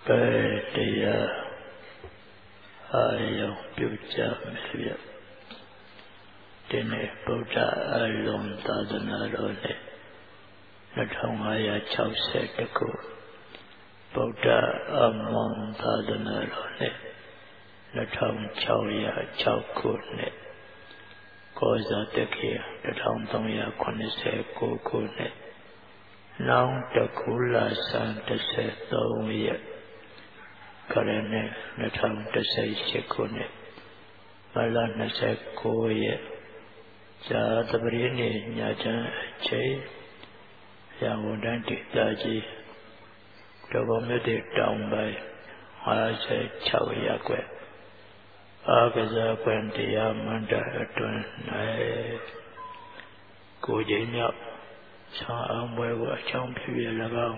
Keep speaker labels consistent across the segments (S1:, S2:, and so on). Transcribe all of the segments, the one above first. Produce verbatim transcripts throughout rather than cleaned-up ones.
S1: တရားအာယုံပြုကြမယ်ဗျဒီနေ့ဗုဒ္ဓအလုံးသာသနာတော်နဲ့နှစ်ထောင်ငါးရာခြောက်ဆယ်တခုဗုဒ္ဓအမွန်သာသနာတော်နဲ့နှစ်ထောင်ခြောက်ရာခြောက်ခုနှစ်ကောဇာတက္ကရာတစ်ထောင်သုံးရာခုနှစ်ဆယ်ကိုးခုနှစ်နောင်တကူလာဆန်တစ်ဆယ်သုံးရက်ခရနဲ့နှစ်ထောင်တစ်ဆယ်ရှစ်ခုနှစ်မလနှစ်ဆယ်ကိုးရက်ဇာတပရိနေညချမ်းအချိန်ရန်ကုန်တိုင်းဒေသကြီးတော်ဘမြတ်တောင်ပိုင်း၅၆ရပ်ကွက်အာကစားကွန်တရားမန္တအတွင်း၌ကိုကျင်းမြောက်ဆောင်းအောင်ပွဲကိုအချောင်းဖြစ်ရ၎င်း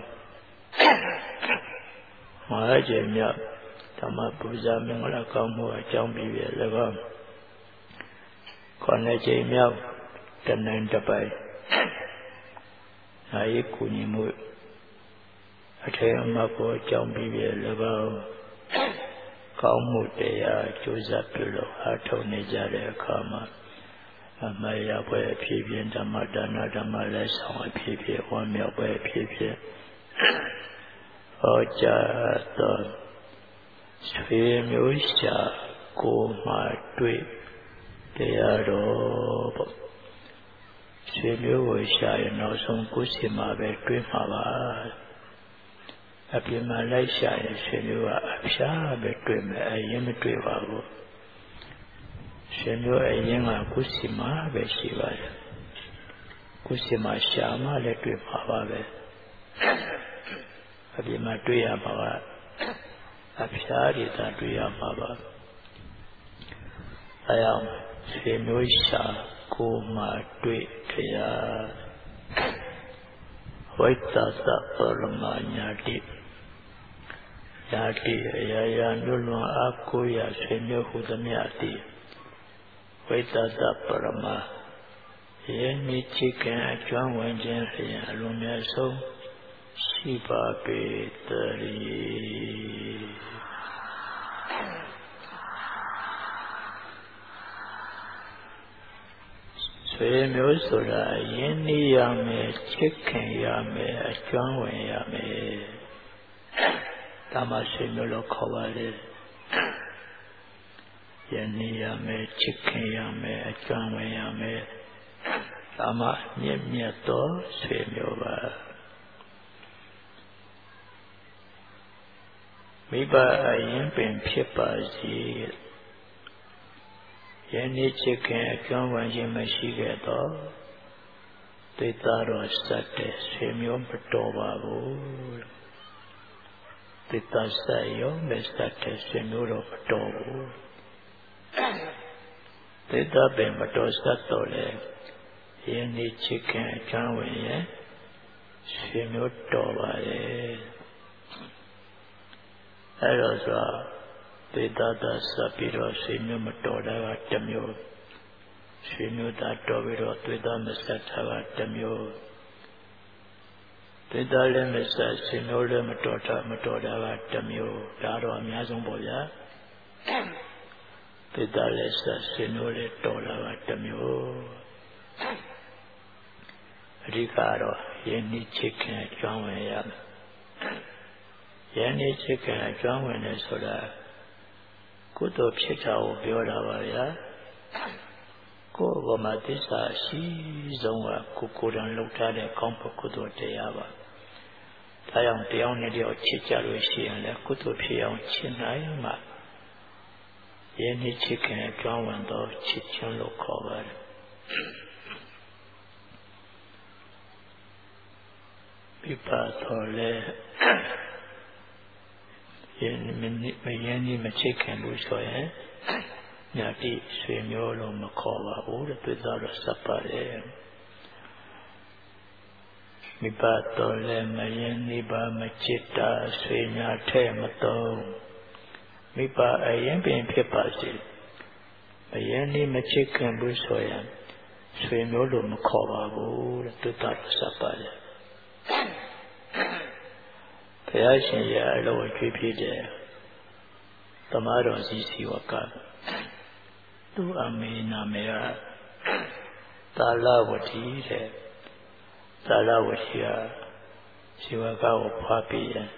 S1: မဟာကျင်းမြောက်ဓမ္မပူဇာမင်္ဂလာကောင်းမှုအကြောင်းဖြစ်ရ၎င်းခေါင်းနဲ့ကျင်းမြောက်တနင်္တပိုင်းနိုင်ကူညီမှုအထေအမကိုအကြောင်းဖြစ်ရ၎င်းကောင်းမှုတရားကြိုးစားပြုလို့အားထုတ်နေကြတဲ့အခါမှာအမယပွဲအဖြစ်ဖြင့်ဓမ္မဒါနဓမ္မလက်ဆောင်အဖြစ်ဖြင့်ဝမ်းမြောက်ပွဲအဖြစ်ဖြင့်ဟောကြားတော်ဆွေမျိုးရှာကိုမှတွေ့တရားတော်ပေါ့ဆွေမျိုးကိုရှာရင်နောက်ဆုံးကိုယ်စီမှာပဲတွေ့မှာပါအပြင်မှာလိုက်ရှာရင်ဆွေမျိုးကအဖျားပဲတွေ့မယ်အရင်မတွေ့ပါဘူးဆွေမျိုးအရင်ကကိုယ်စီမှာပဲရှိပါတယ်ကိုယ်စီမှာရှာမှလည်းတွေ့မှာပါပဲအပြင်မှာတွေ့ရမှာကအဖျားတွေသာတွေ့ရမှာပါအဲအောင်ဆွေမျိုးရှာကိုမှတွေ့တရားဝိတ္တသပရမညာတိယာတိအရာရာလွတ်လွန်အားကိုးရဆွေမျိုးဟုသမျှတိဝိတ္တသပရမယဉ်နိချိကံအကျွမ်းဝင်ခြင်းလျင်အလုံးမြတ်ဆုံးရှိပါပေတည်းဆွေမျိုးဆိုတာယဉ်နိရမယ်ချစ်ခင်ရမယ်အကျွမ်းဝင်ရမယ်ဒါမှဆွေမျိုးလို့ခေါ်ပါလေယဉ်နိရမယ်ချစ်ခင်ရမယ်အကျွမ်းဝင်ရမယ်ဒါမှမြင့်မြတ်သောဆွေမျိုးပါမိဘအရင်ပင်ဖြစ်ပါစေယနေ့ချစ်ခင်အကျွမ်းဝင်ခြင်းမရှိခဲ့တော့သိသားတော်စတ်တဲ့ဆွေမျိုးမတော်ပါဘူးသိသားဆက်ရောမစတ်တဲ့ဆွေမျိုးတော့မတော်ဘူးသိသားပင်မတော်စတ်တော့လေယနေ့ချစ်ခင်အကျွမ်းဝင်ရဲ့ဆွေမျိုးတော်ပါလေအဲ့တော့ဆိုသေတ္တဆက်ပြီးတော့ဆွေမျိုးမတော်တာကတစ်မျိုးဆွေမျိုးသားတော်ပြီးတော့သေတ္တမဆက်တာကတစ်မျိုးသေတ္တလည်းမဆက်ဆွေမျိုးလည်းမတော်တာမတော်တာကတစ်မျိုးဒါတော့အများဆုံးပေါ့ဗျာသေတ္တလည်းဆက်ဆွေမျိုးလည်းတော်တာကတစ်မျိုးအဓိကတော့ယဉ်နိချစ်ခင်အကြောင်းဝင်ရမယ်ယဉ်နိချစ်ခင်အကြောင်းဝင်တယ်ဆိုတာကုသိုလ်ဖြစ်တာကိုပြောတာပါဗျာကိုယ်ကမှသစ္စာရှိဆုံးကကိုကိုယ်တိုင်လုပ်ထားတဲ့ကောင်းဖို့ကုသိုလ်တရားပါဒါကြောင့်တရားနဲ့တရားချစ်ကြလို့ရှိရင်လည်းကုသိုလ်ဖြစ်အောင်ချစ်နိုင်မှယဉ်နိချစ်ခင်အကြောင်းဝင်တော့ချစ်ခြင်းလို့ခေါ်ပါတယ်ပြပါတော်လဲယဉ်မယဉ်မချစ်ခင်ဘူးဆိုရင်ညာတိဆွေမျိုးလို့မခေါ်ပါဘူးတဲ့သူသားတော့စပ်ပါတယ်မိဘတော်လည်းမယဉ်နိဗ္ဗာန်မချစ်တာဆွေညာထဲမသုံးမိဘအရင်ပင်ဖြစ်ပါစေမယဉ်နိမချစ်ခင်ဘူးဆိုရင်ဆွေမျိုးလို့မခေါ်ပါဘူးတဲ့သူသားတော့စပ်ပါတယ်ဘုရားရှင်ရဲ့အလိုကျွေးပြတဲ့သမားတော်ကြီးစီဝကသူ့အမေနာမည်ကသာလဝတိတဲ့သာလဝတိကစီဝကကိုဖွားပြီးရင်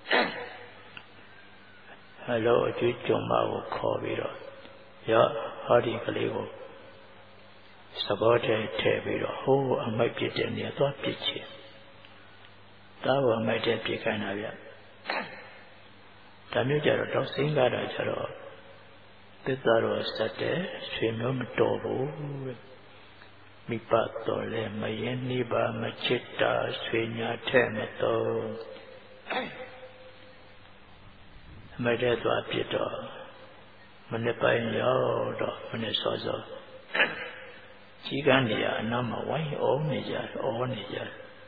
S1: အလိုအကျွေးကြုံမကိုခေါ်ပြီးတော့ရောဟောဒီကလေးကိုစဘောထဲထည့်ပြီးတော့ဟိုးအမိုက်ပြစ်တဲ့နေရာသွားပြစ်ချင်သားကိုအမိုက်တဲ့ပြစ်ခိုင်းတာဗျဒါမျိုးကြတော့တော့စိမ့်ကားတာကြတော့သစ္စာတော်စက်တဲ့ဆွေမျိုးမတော်ဘူးမိပတ်တော်လဲမရင်နှိပါမချစ်တာဆွေညာထဲမတော်အမိုက်တဲ့သွားပြစ်တော့မနေ့ပိုင်းရောက်တော့မနေ့စောစောကြီးကန်းနေရအနားမှာဝိုင်းအောင်နေကြအော်နေကြ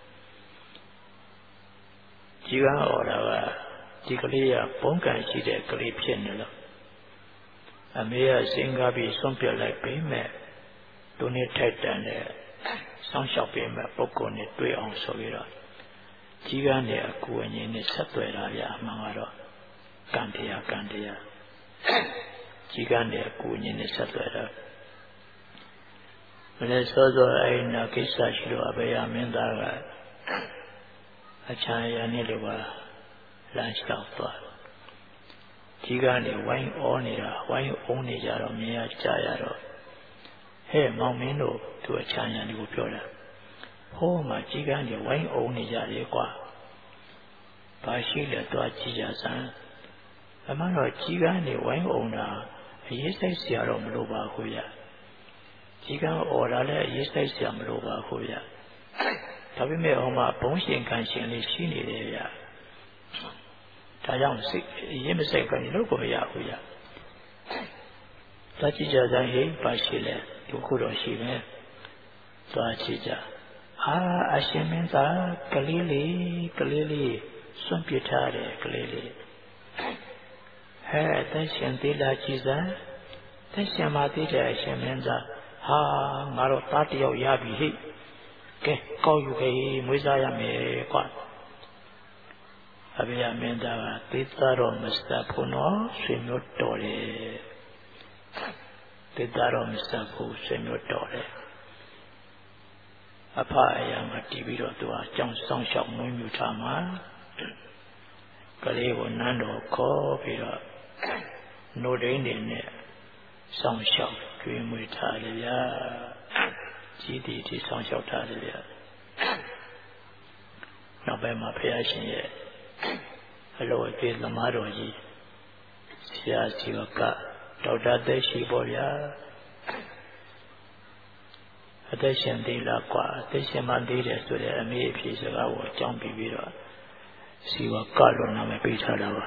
S1: ကြီးကန်းအော်တာကဒီကလေးကပုံကံရှိတဲ့ကလေးဖြစ်နေလို့အမေကစဉ်းကားပြီးဆုံးပြလိုက်ပြီမဲ့သူနဲ့ထိုက်တန်တဲ့ဆောင်းလျှောက်ပြီးမဲ့ပုဂ္ဂိုလ်နဲ့တွေ့အောင်ဆိုပြီးတော့ကြီးကန်းနေအကူအညီနဲ့ဆက်သွယ်တာရအမှန်ကတော့ကံတရားကံတရားကြီးကန်းနေအကူအညီနဲ့ဆက်သွယ်တာမနေ့စောစောအဲ့နာကိစ္စရှိတော့အဘေယမင်းသားကအချမ်းရနဲ့လို့ပါလမ်းလျှောက်သွားကြီးကနေဝိုင်းအောနေတာဝိုင်းအုံးနေကြတော့မြင်ရကြရတော့ဟဲ့မောင်မင်းတို့သူအချမ်းရနေကိုပြောတာဟိုးမှာကြီးကနေဝိုင်းအုံးနေကြတယ်ကွာဘာရှိလဲသွားကြည့်ကြစမ်းအမှန်တော့ကြီးကနေဝိုင်းအုံးတာအရေးစိတ်စရာတော့မလိုပါဘူးဗျကြီးကန်းအော်တာလည်းအရေးစိတ်စရာမလိုပါဘူးဗျဒါပေမဲ့ဟိုမှာဘုံရှင်ခံရှင်လေးရှိနေတယ်ဗျဒါကြောင့်စိတ်အရေးမစိတ်ကနေလို့ကိုမရဘူးဗျသွားကြည့်ကြစမ်းဟိပါရှိလဲဒီခုတော့ရှိမယ်သွားကြည့်ကြဟာအရှင်မင်းသားကလေးလေးကလေးလေးစွန့်ပစ်ထားတယ်ကလေးလေးဟဲ့အသက်ရှင်သေးလားကြည်စမ်းသက်ရှင်မသေးတဲ့အရှင်မင်းသားဟာငါတော့သားတယောက်ရပြီဟိကဲကောက်ယူခဲ့မွေးစားရမယ်ကွာအဘေယမင်းသားကသေသားတော်မစဖို့နော်ဆွေမျိုးတော်တယ်သေသားတော်မစဖို့ဆွေမျိုးတော်တယ်အဖအရာမှာတီးပြီးတော့သူကကြောင်ဆောင်ရှောက်မွေးမြူထားမှာကလေးကိုနန်းတော်ခေါ်ပြီးတော့နှုတ်ဒိန်းနေနဲ့ဆောင်ရှောက်ကျွေးမွေးထားတယ်ဗျာကြီးတီတီဆောင်ရှောက်ထားတယ်ဗျာနောက်ပိုင်းမှာဘုရားရှင်ရဲ့အလိုအကျွေးသမားတော်ကြီးဆရာစီဝကဒေါက်တာသက်ရှိပေါ်ဗျာအသက်ရှင်သေးလားကွာအသက်ရှင်မှသေးတယ်ဆိုတဲ့အမေအဖြေစကားကိုအကြောင်းပြပြီးတော့စီဝကလို့နာမည်ပေးထားတာပါ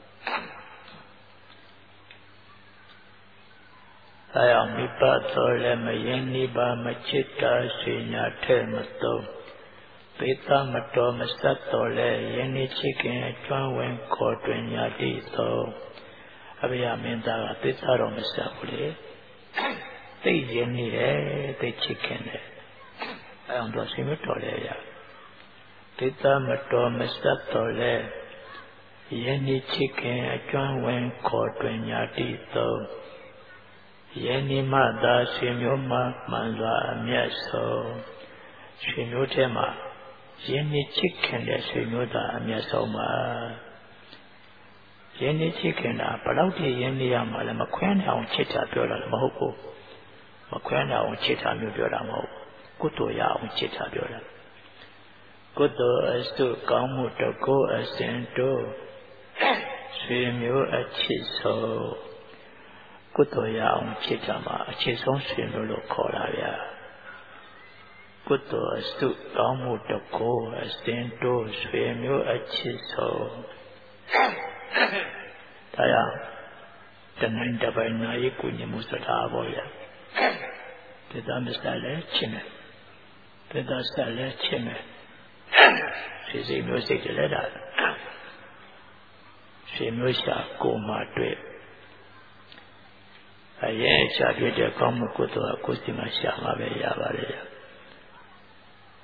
S1: အဲအောင်မိပတ်တော်လည်းမရင်နိဗ္ဗာန်မချစ်တာဆွေညာထဲမသုံးသေသမတော်မဆက်တော်လည်းယင်းနေချစ်ခင်အကျွမ်းဝင်ခေါ်တွင်ညာတိသောအဘိယမင်းသားကသေသတော်မဆက်ဘူးလေသိရင်နေတယ်သိချစ်ခင်တယ်အဲအောင်တော့ဆွေမျိုးတော်လည်းရသေသမတော်မဆက်တော်လည်းယင်းနေချစ်ခင်အကျွမ်းဝင်ခေါ်တွင်ညာတိသောယနေ့မှသာဆွေမျိုးမှမှန်စွာအမျက်ဆုံးဆွေမျိုးထဲမှာယနေ့ချစ်ခင်တဲ့ဆွေမျိုးသာအမျက်ဆုံးပါယနေ့ချစ်ခင်တာဘလောက်တည်းယနေ့ရမှာလဲမခွဲနိုင်အောင်ချစ်တာပြောတာလည်းမဟုတ်ဘူးမခွဲနိုင်အောင်ချစ်တာမျိုးပြောတာမဟုတ်ဘူးကုသိုလ်ရအောင်ချစ်တာပြောတာကုသိုလ်အစုကောင်းမှုတကောအစဉ်တို့ဆွေမျိုးအချစ်ဆုံးကုသိုလ်ရအောင်ဖြစ်ကြမှာအခြေဆုံးဆွေမျိုးလို့ခေါ်တာဗျာကုသိုလ်အစုကောင်းမှုတကောအစဉ်တို့ဆွေမျိုးအချစ်ဆုံးဒါရတနိုင်တပိုင်နာရေးကုညမှုစတာပေါ့ဗျာတေသမစလည်းချင်းတယ်တေသစလည်းချင်းတယ်ဆွေစိမျိုးစိတ်တလည်းဒါဆွေမျိုးရှာကိုမှတွေ့အရဲ့ရှာပြတဲ့ကောင်းမှုကုသိုလ်ကကိုယ်စီမှာရှာမှာပဲရပါတယ်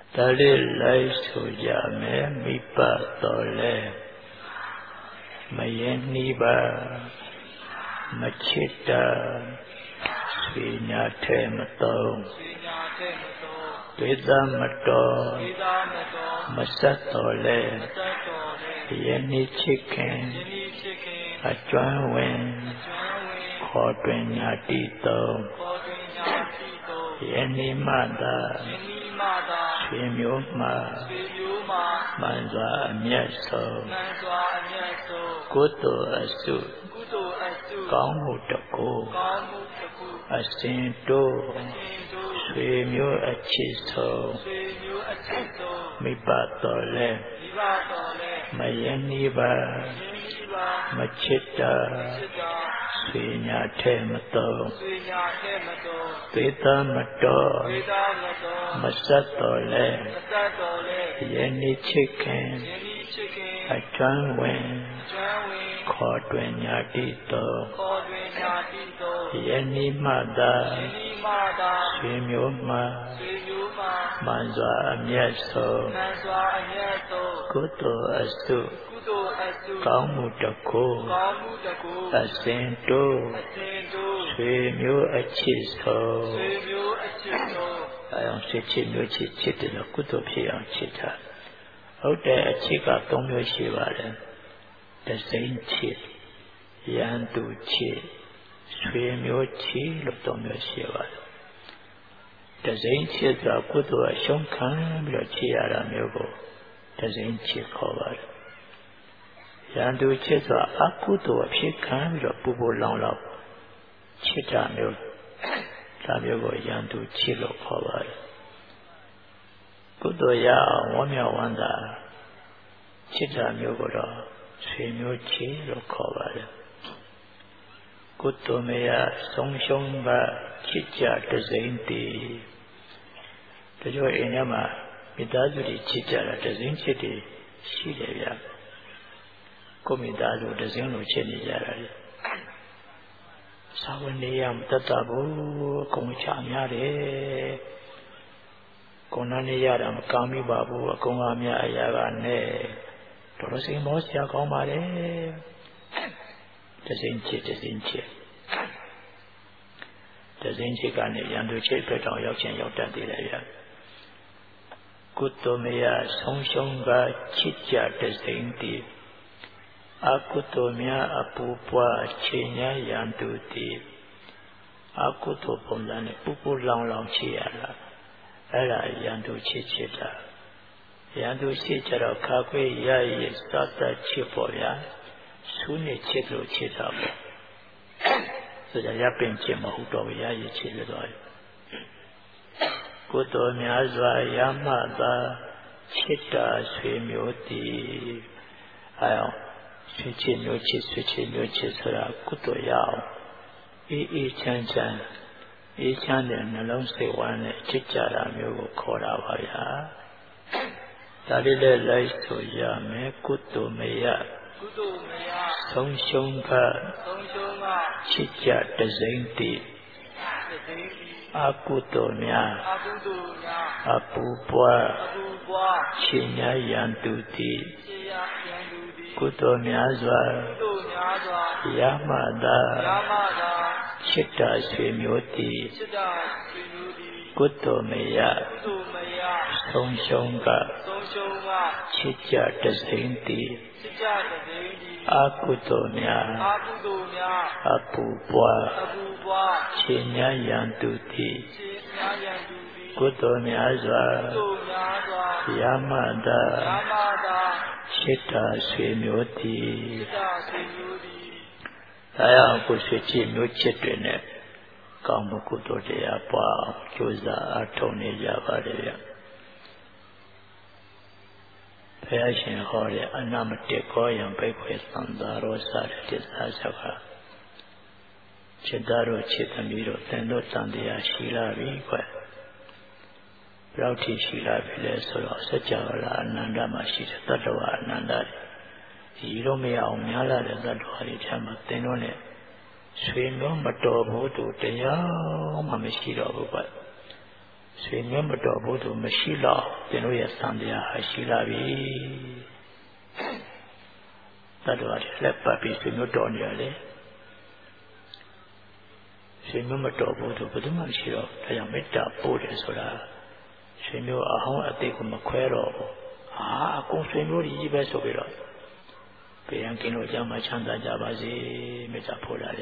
S1: ဒါလေးလိုက်ဆိုကြမယ်မိဘတော်လဲမရင်နှီးပါမချစ်တာဆွေညာထဲမတော်ဒေသမတော်မဆက်တော်လဲယနေ့ချစ်ခင်အကျွမ်းဝင်ခေါ်တွင်ညာတိတော်ယနေ့မှသာဆွေမျိုးမှမှန်စွာအမျက်ဆုံးကုသိုလ်အစုကောင်းမှုတကူအစဉ်တို့ဆွေမျိုးအချစ်ဆုံးမိဘတော်လဲမယနီးပါမချစ်တာဆွေညာထဲမတော်သေသမတော်မဆက်တော်လဲယနေ့ချစ်ခင်အကျွမ်းဝင်ခေါ်တွင်ညာတိတော်ယနေ့မှသာဆွေမျိုးမှမှန်စွာအမျက်ဆုံးကုသိုလ်အစုကောင်းမှုတကူအစဉ်တို့ဆွေမျိုးအချစ်ဆုံးအဲအောင်ချစ်ချစ်မျိုးချစ်ချစ်တယ်လို့ကုသိုလ်ဖြစ်အောင်ချစ်တာဟုတ်တယ်အချစ်ကသုံးမျိုးရှိပါတယ်တစိမ့်ချစ်ရန်သူချစ်ဆွေမျိုးချစ်လို့သုံးမျိုးရှိပါတယ်တစိမ့်ချစ်ကကုသိုလ်အရှုံးခံပြီးတော့ချစ်ရတာမျိုးကိုတစိမ့်ချစ်ခေါ်ပါတယ်ရန်သူချစ်စွာအကုသိုလ်အဖြစ်ခံပြီးတော့ပူပူလောင်လောင်ချစ်တာမျိုးဒါမျိုးကိုရန်သူချစ်လို့ခေါ်ပါတယ်ကုသိုလ်ရအောင်ဝမ်းမြောက်ဝမ်းသာချစ်တာမျိုးကိုတော့ဆွေမျိုးချစ်လို့ခေါ်ပါတယ်ကုသိုလ်မရဆုံးရှုံးပါချစ်ကြတစိမ့်တည်တချို့အိမ်ထဲမှာမိသားစုတွေချစ်ကြတာတစိမ့်ချစ်တယ်ရှိတယ်ဗျကိုမိသားစုတစင်းလိုချစ်နေကြတာလေသာဝနေရမတတ်တာဘူးအကုန်ချများတယ်ကိုနာနေရတာမကောင်းမိပါဘူးအကုန်အများအရာကနဲ့တော်တော်စိန်မောစရာကောင်းပါလေတစင်းချစ်တစင်းချစ်တစင်းချစ်ကနေရန်သူချစ်ဖက်တော်ရောက်ချင်းရောက်တတ်သေးတယ်ဗျကုသိုလ်မရဆုံးရှုံးကချစ်ကြတစိမ့်တည်အကုသိုလ်များအပူပွားချေညာရန်သူတည်အကုသိုလ်ပုံစံနဲ့ပူပူလောင်လောင်ချေရတာအဲ့ဒါရန်သူချစ်ချစ်တာရန်သူချစ်ကြတော့ခါခွေးရရစတတ်ချစ်ပေါ်ဗျာဆူးနေချစ်လို့ချစ်တာပေါ့ဆိုကြရပင်ချစ်မဟုတ်တော့ရရချစ်လို့တော့ကုသိုလ်များစွာရမှသာချစ်တာဆွေမျိုးတည်အဲအောင်ဆွေချစ်မျိုးချစ်ဆွေချစ်မျိုးချစ်ဆိုတာကုသိုလ်ရအောင်အေးအေးချမ်းချမ်းအေးချမ်းတဲ့နှလုံးစိတ်ဝမ်းနဲ့ချစ်ကြတာမျိုးကိုခေါ်တာပါဗျာဒါလေးလည်းလိုက်ဆိုရမယ်ကုသိုလ်မရကုသိုလ်မရဆုံးရှုံးကဆုံးရှုံးကချစ်ကြတစိမ့်တည်တစိမ့်တည်အကုသိုလ်များအကုသိုလ်များအပူပွားအပူပွားချေညာရန်သူတည်ချေညာရန်သူတည်ကုသိုလ်များစွာကုသိုလ်များစွာရမသာရမသာချစ်တာဆွေမျိုးတည်ချစ်တာဆွေမျိုးတည်ကုသိုလ်မရကုသိုလ်မရဆုံးရှုံးကဆုံးရှုံးကချစ်ကြတစိမ့်တည်ချစ်ကြတစိမ့်တည်အကုသိုလ်များအကုသိုလ်များအပူပွားအပူပွားချေညာရန်သူတည်ချေညာရန်သူတည်ကုသိုလ်များစွာကုသိုလ်များစွာရမသာရမသာချစ်တာဆွေမျိုးတည်ချစ်တာဆွေမျိုးတည်ဒါကြောင့်ကိုဆွေချစ်မျိုးချစ်တွေနဲ့ကောင်းမှုကုသိုလ်တရားပွားအောင်ကြိုးစားအားထုတ်နေကြပါတယ်ဗျဘုရားရှင်ဟောတဲ့အနမတေကောယံဘိက္ခွေသံသာရောစတဲ့တစ္ဆာဆောက်ကจิตတော်တို့จิตသမီးတို့သင်တို့တန်တရားရှိလာပြီကွယ်ဘယ်လောက်ထိရှိလာပြီလဲဆိုတော့စัจ java လာအနန္တမှာရှိတဲ့တတ္တဝါအနန္တဒီလိုမရအောင်များလာတဲ့တတ္တဝါတွေထဲမှာသင်တို့နဲ့ဆွေမျိုးမတော်ဘူးသူတရားမှမရှိတော့ဘူးကွယ်ဆွေမျိုးမတော်ဘူးသူမရှိတော့သင်တို့ရဲ့သံတရားဟာရှိလာပြီတတ်တော်လက်ပတ်ပြီးဆွေမျိုးတော်နေရလေဆွေမျိုးမတော်ဘူးသူဘယ်သူမှမရှိတော့ဒါကြောင့်မေတ္တာပို့တယ်ဆိုတာဆွေမျိုးအဟောင်းအသေးကိုမခွဲတော့ဘူးအာအကုန်ဆွေမျိုးကြီးပဲဆိုပြီးတော့ပြေရန်ကင်းလို့ကြောင်းမှချမ်းသာကြပါစေမေတ္တာပို့လာကြ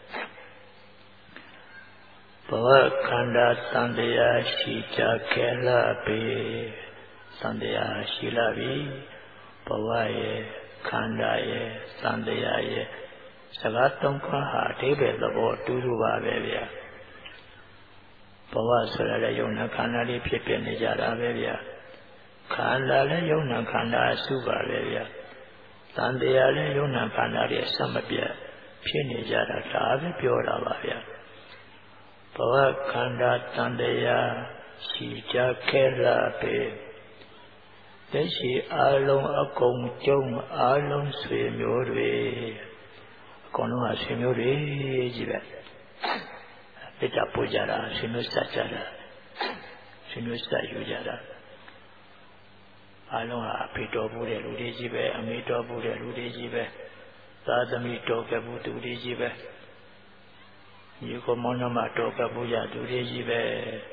S1: ဘဝခန္ဓာသံတရားရှိကြခဲ့လာပြီသံတရားရှိလာပြီဘဝရဲ့ခန္ဓာရဲ့သံတရားရဲ့စကားသုံးခုဟာအဓိပ္ပာယ်သဘောတူတူပါပဲဗျာဘဝဆိုရတဲ့ယုံနာခန္ဓာလေးဖြစ်ပြနေကြတာပဲဗျာခန္ဓာလည်းယုံနာခန္ဓာအစုပါပဲဗျာသံတရားလည်းယုံနာခန္ဓာရဲ့ဆက်မပြတ်ဖြစ်နေကြတာဒါပဲပြောတာပါဗျာဘဝခန္ဓာတန်တရားရှိကြခဲ့လာပေသက်ရှိအလုံးအကုန်ကျုံအလုံးဆွေမျိုးတွေအကုန်လုံးကဆွေမျိုးတွေကြီးပဲပိတ္တပူကြတာဆွေမျိုးဆက်ကြတာဆွေမျိုးဆက်ယူကြတာအလုံးဟာအဖေတော်ဘူးတဲ့လူတွေကြီးပဲအမေတော်ဘူးတဲ့လူတွေကြီးပဲသာသမီတော်ကဘူးသူတွေကြီးပဲဒီကမောင်နှမတော်ကပူရသူတွေကြီးပဲ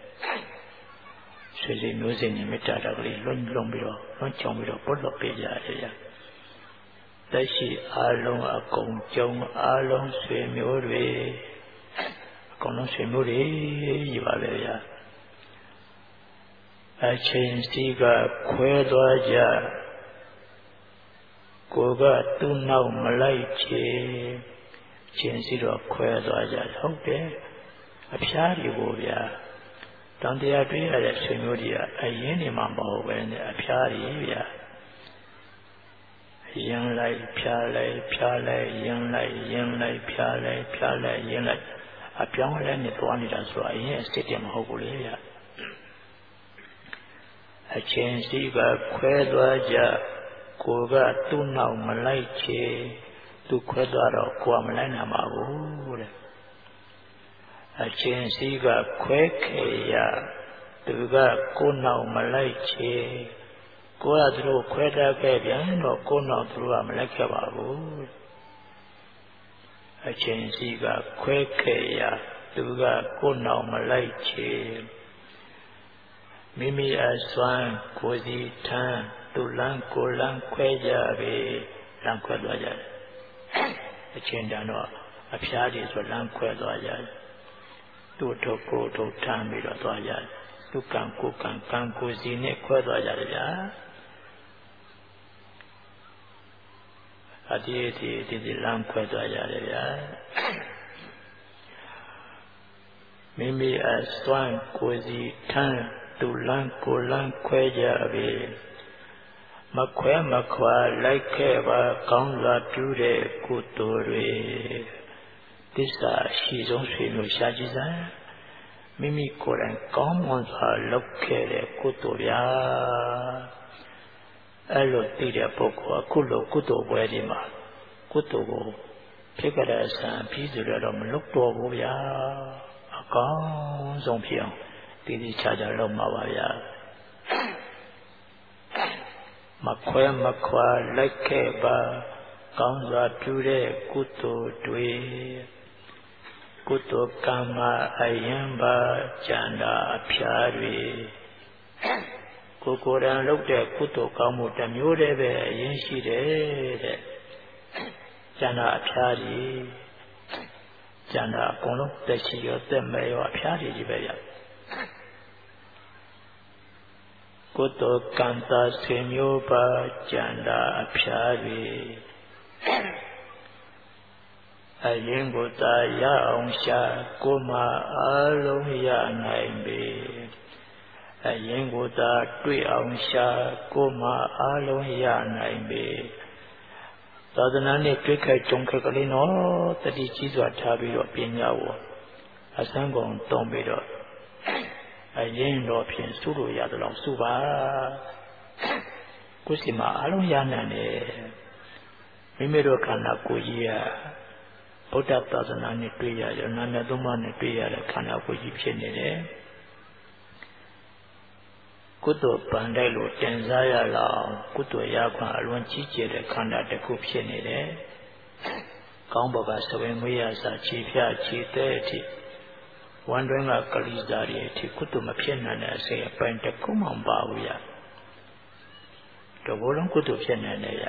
S1: ဆွေဆွေမျိုးစင်နဲ့မေတ္တာတော်ကလေးလွန်လွန်ပြီးတော့လွန်ချောင်ပြီးတော့ပုတ်လို့ပေးကြရတယ်ရသက်ရှိအလုံးအကုန်ကျုံအလုံးဆွေမျိုးတွေအကုန်လုံးဆွေမျိုးတွေကြီးပါပဲဗျာအချိန်စီကခွဲသွားကြကိုကသူ့နောက်မလိုက်ချေချင်းစီတော့ခွဲသွားကြဟုတ်တယ်အဖျားတွေကိုဗျာတန်တရားတွေ့ရတဲ့ဆွေမျိုးတွေကအရင်နေမှမဟုတ်ပဲနဲ့အဖျားတွေဗျာရင်းလိုက်ဖျားလိုက်ဖျားလိုက်ရင်းလိုက်ရင်းလိုက်ဖျားလိုက်ဖျားလိုက်ရင်းလိုက်အပြောင်းလဲနဲ့သွားနေတာဆိုတော့အရင်အစ်စ်တင်မဟုတ်ဘူးလေဗျာအချင်းစီကခွဲသွားကြကိုကသူ့နောက်မလိုက်ချေသူခွဲသွားတော့ကိုယ်ကမလိုက်နိုင်ပါဘူးတဲ့အချင်းစီကခွဲခေရသူကကိုယ်နောက်မလိုက်ချေကိုယ်ကသူတို့ခွဲတတ်ခဲ့ပြန်တော့ကိုယ်နောက်သူတို့ကမလိုက်ခဲ့ပါဘူးအချင်းစီကခွဲခေရသူကကိုယ်နောက်မလိုက်ချေမိမိအစွမ်းကိုယ်စီထမ်းသူလန်းကိုယ်လန်းခွဲကြပြီလန်းခွဲသွားကြတယ်အချင်းတန်တော့အဖျားတွေဆိုလမ်းခွဲသွားကြတယ်သူ့ထုတ်ကိုထုတ်ထမ်းပြီးတော့သွားကြတယ်သူကံကိုကံကံကိုစီနဲ့ခွဲသွားကြတယ်ဗျာအတိအတိဒီဒီလမ်းခွဲသွားကြတယ်ဗျာမိမိအစွမ်းကိုစီထမ်းသူလမ်းကိုလမ်းခွဲကြပြီမခွဲမခွာလိုက်ခဲ့ပါကောင်းစွာပြုတဲ့ကုသိုလ်တွေသစ္စာရှိဆုံးဆွေမျိုးရှားကြည့်စမ်းမိမိကိုယ်တိုင်ကောင်းမွန်စွာလုပ်ခဲ့တဲ့ကုသိုလ်ဗျာအဲ့လိုသိတဲ့ပုဂ္ဂိုလ်အခုလိုကုသိုလ်ပွဲဒီမှာကုသိုလ်ကိုဖြစ်ကြတဲ့အစံပြီးဆိုတော့မလုပ်တော့ဘူးဗျာအကောင်းဆုံးဖြစ်အောင်တည်တည်ချာချာလုပ်မှာပါဗျာမခွဲမခွာလိုက်ခဲ့ပါကောင်းစွာပြုတဲ့ကုသိုလ်တွေကုသိုလ်ကံမှာအရင်ပါကျန်တာအဖျားတွေကိုကိုယ်တိုင်လုပ်တဲ့ကုသိုလ်ကောင်းမှုတစ်မျိုးတည်းပဲအရင်ရှိတယ်တဲ့ကျန်တာအဖျားတွေကျန်တာအကုန်လုံးတက်ရှိရောတက်မဲ့ရောအဖျားတွေကြီးပဲရကုသိုလ်ကံတာဆွေမျိုးပါကျန်တာအဖျားတွေအရင်ကိုသာရအောင်ရှာကိုမအားလုံးရနိုင်ပေအရင်ကိုသာတွေ့အောင်ရှာကိုမအားလုံးရနိုင်ပေသာသနာနဲ့တွေ့ခဲ့ကြုံခဲ့ကလေးနော်တတိကြီးစွာထားပြီးတော့ပညာကိုအစမ်းကုန်တုံးပြီးတော့အရင်တော့ဖြင့်စုလို့ရတယ်လို့စုပါကိုယ်စီမှာအလုံးရနိုင်တယ်မိမိတို့ခန္ဓာကိုယ်ကြီးကဗုဒ္ဓသာသနာနဲ့တွေ့ရရနာမည်သုံးပါးနဲ့တွေ့ရတဲ့ခန္ဓာကိုယ်ကြီးဖြစ်နေတယ်ကုသိုလ်ပန်တိုက်လို့တင်စားရလောက်ကုသိုလ်ရခွင့်အလွန်ကြီးကျယ်တဲ့ခန္ဓာတစ်ခုဖြစ်နေတယ်။ကောင်းဘကစပင်မွေးရစာခြေဖြားခြေသေးအထိဝန်တွင်းကကလိစာတွေအထိကုသိုလ်မဖြစ်နိုင်တဲ့အစိတ်အပိုင်းတစ်ခုမှမပါဘူးရ။တဘောလုံးကုသိုလ်ဖြစ်နိုင်တယ်ရ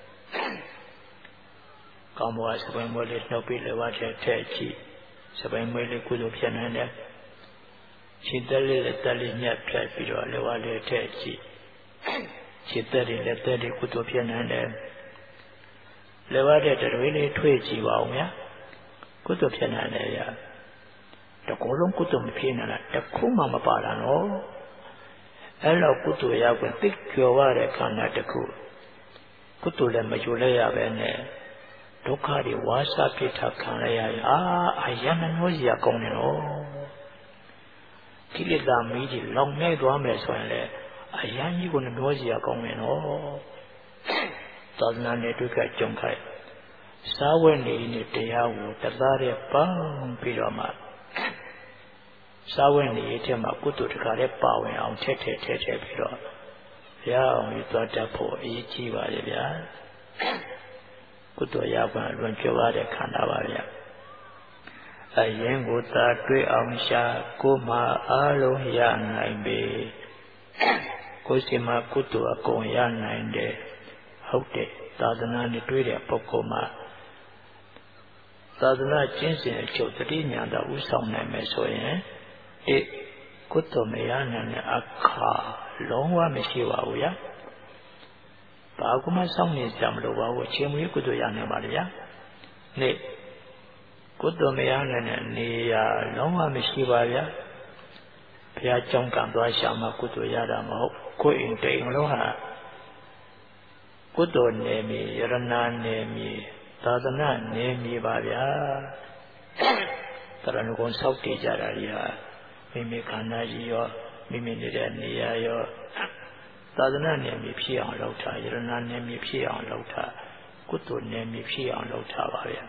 S1: ။ကောင်းဘကစပင်မွေးလေးနှုတ်ပြီးလေဝါတဲ့ထဲကြည့်စပင်မွေးလေးကုသိုလ်ဖြစ်နိုင်တယ်ခြေသက်လေးလက်သက်လေးညက်ဖြတ်ပြီးတော့လေဝါလေးထဲကြည့်ခြေသက်လေးလက်သက်လေးကုသိုလ်ဖြစ်နိုင်တယ်လေဝါတဲ့တရွေးလေးထွေးကြည့်ပါဦးဗျာကုသိုလ်ဖြစ်နိုင်တယ်ရတကောလုံးကုသိုလ်မဖြစ်နိုင်တာတခုမှမပါတာနော်အဲ့လောက်ကုသိုလ်ရခွင့်သိကျော်ရတဲ့ခန္ဓာတစ်ခုကုသိုလ်လည်းမယူလဲရပဲနဲ့ဒုက္ခတွေဝါစာပြစ်ထခံရရအာအယံနှမျိုးစီကောင်းတယ်နော်ကိလေသာမီးကြီးလောင်နေသွားမယ်ဆိုရင်လေအယံကြီးကိုနှမျိုးစီကောင်းမယ်နော်သာသနာ့နဲ့တွေ့ကြကြုံခိုက်စားဝတ်နေနဲ့တရားကိုတသားတဲ့ပန်းပြီးတော့မှစားဝတ်နေရဲ့ထဲမှာကုသိုလ်တကားလည်းပါဝင်အောင်ထက်ထက်ထက်ထက်ပြီးတော့ရအောင်ယူသွားတတ်ဖို့အရေးကြီးပါလေဗျာကုသိုလ်ရပါလွန်ကျော်ရတဲ့ခန္ဓာပါဗျာအရင်ကိုသာတွေ့အောင်ရှာကိုမှအားလုံးရနိုင်ပေကိုယ်စီမှာကုသိုလ်အကုန်ရနိုင်တယ်ဟုတ်တယ်သာသနာနဲ့တွေ့တဲ့ပုဂ္ဂိုလ်မှာသာသနာကျင့်စဉ်အချုပ်တတိညာသာဥဆောင်နိုင်မယ်ဆိုရင်ဒီကုသိုလ်မရနိုင်တဲ့အခါလုံးဝမရှိပါဘူးဗျာဘာကမှစောင့်နေကြမလို့ပါဘူးအချိန်မွေးကုသိုလ်ရနိုင်ပါလေဗျာနေ့ကုသိုလ်မရနိုင်တဲ့နေရာလုံးဝမရှိပါဗျာဘုရားကြောင်းကံသွားရှာမှကုသိုလ်ရတာမဟုတ်ကိုယ်အိမ်တိမ်လုံးဟာကုသိုလ်နယ်မြေယရဏနယ်မြေသာသနာနယ်မြေပါဗျာတရဏဂုံဆောက်တည်ကြတာကြီးဟာမိမိခန္ဓာကြီးရောမိမိနေတဲ့နေရာရောသာသနာနယ်မြေဖြစ်အောင်လုပ်ထားယရဏနယ်မြေဖြစ်အောင်လုပ်ထားကုသိုလ်နယ်မြေဖြစ်အောင်လုပ်ထားပါဗျာ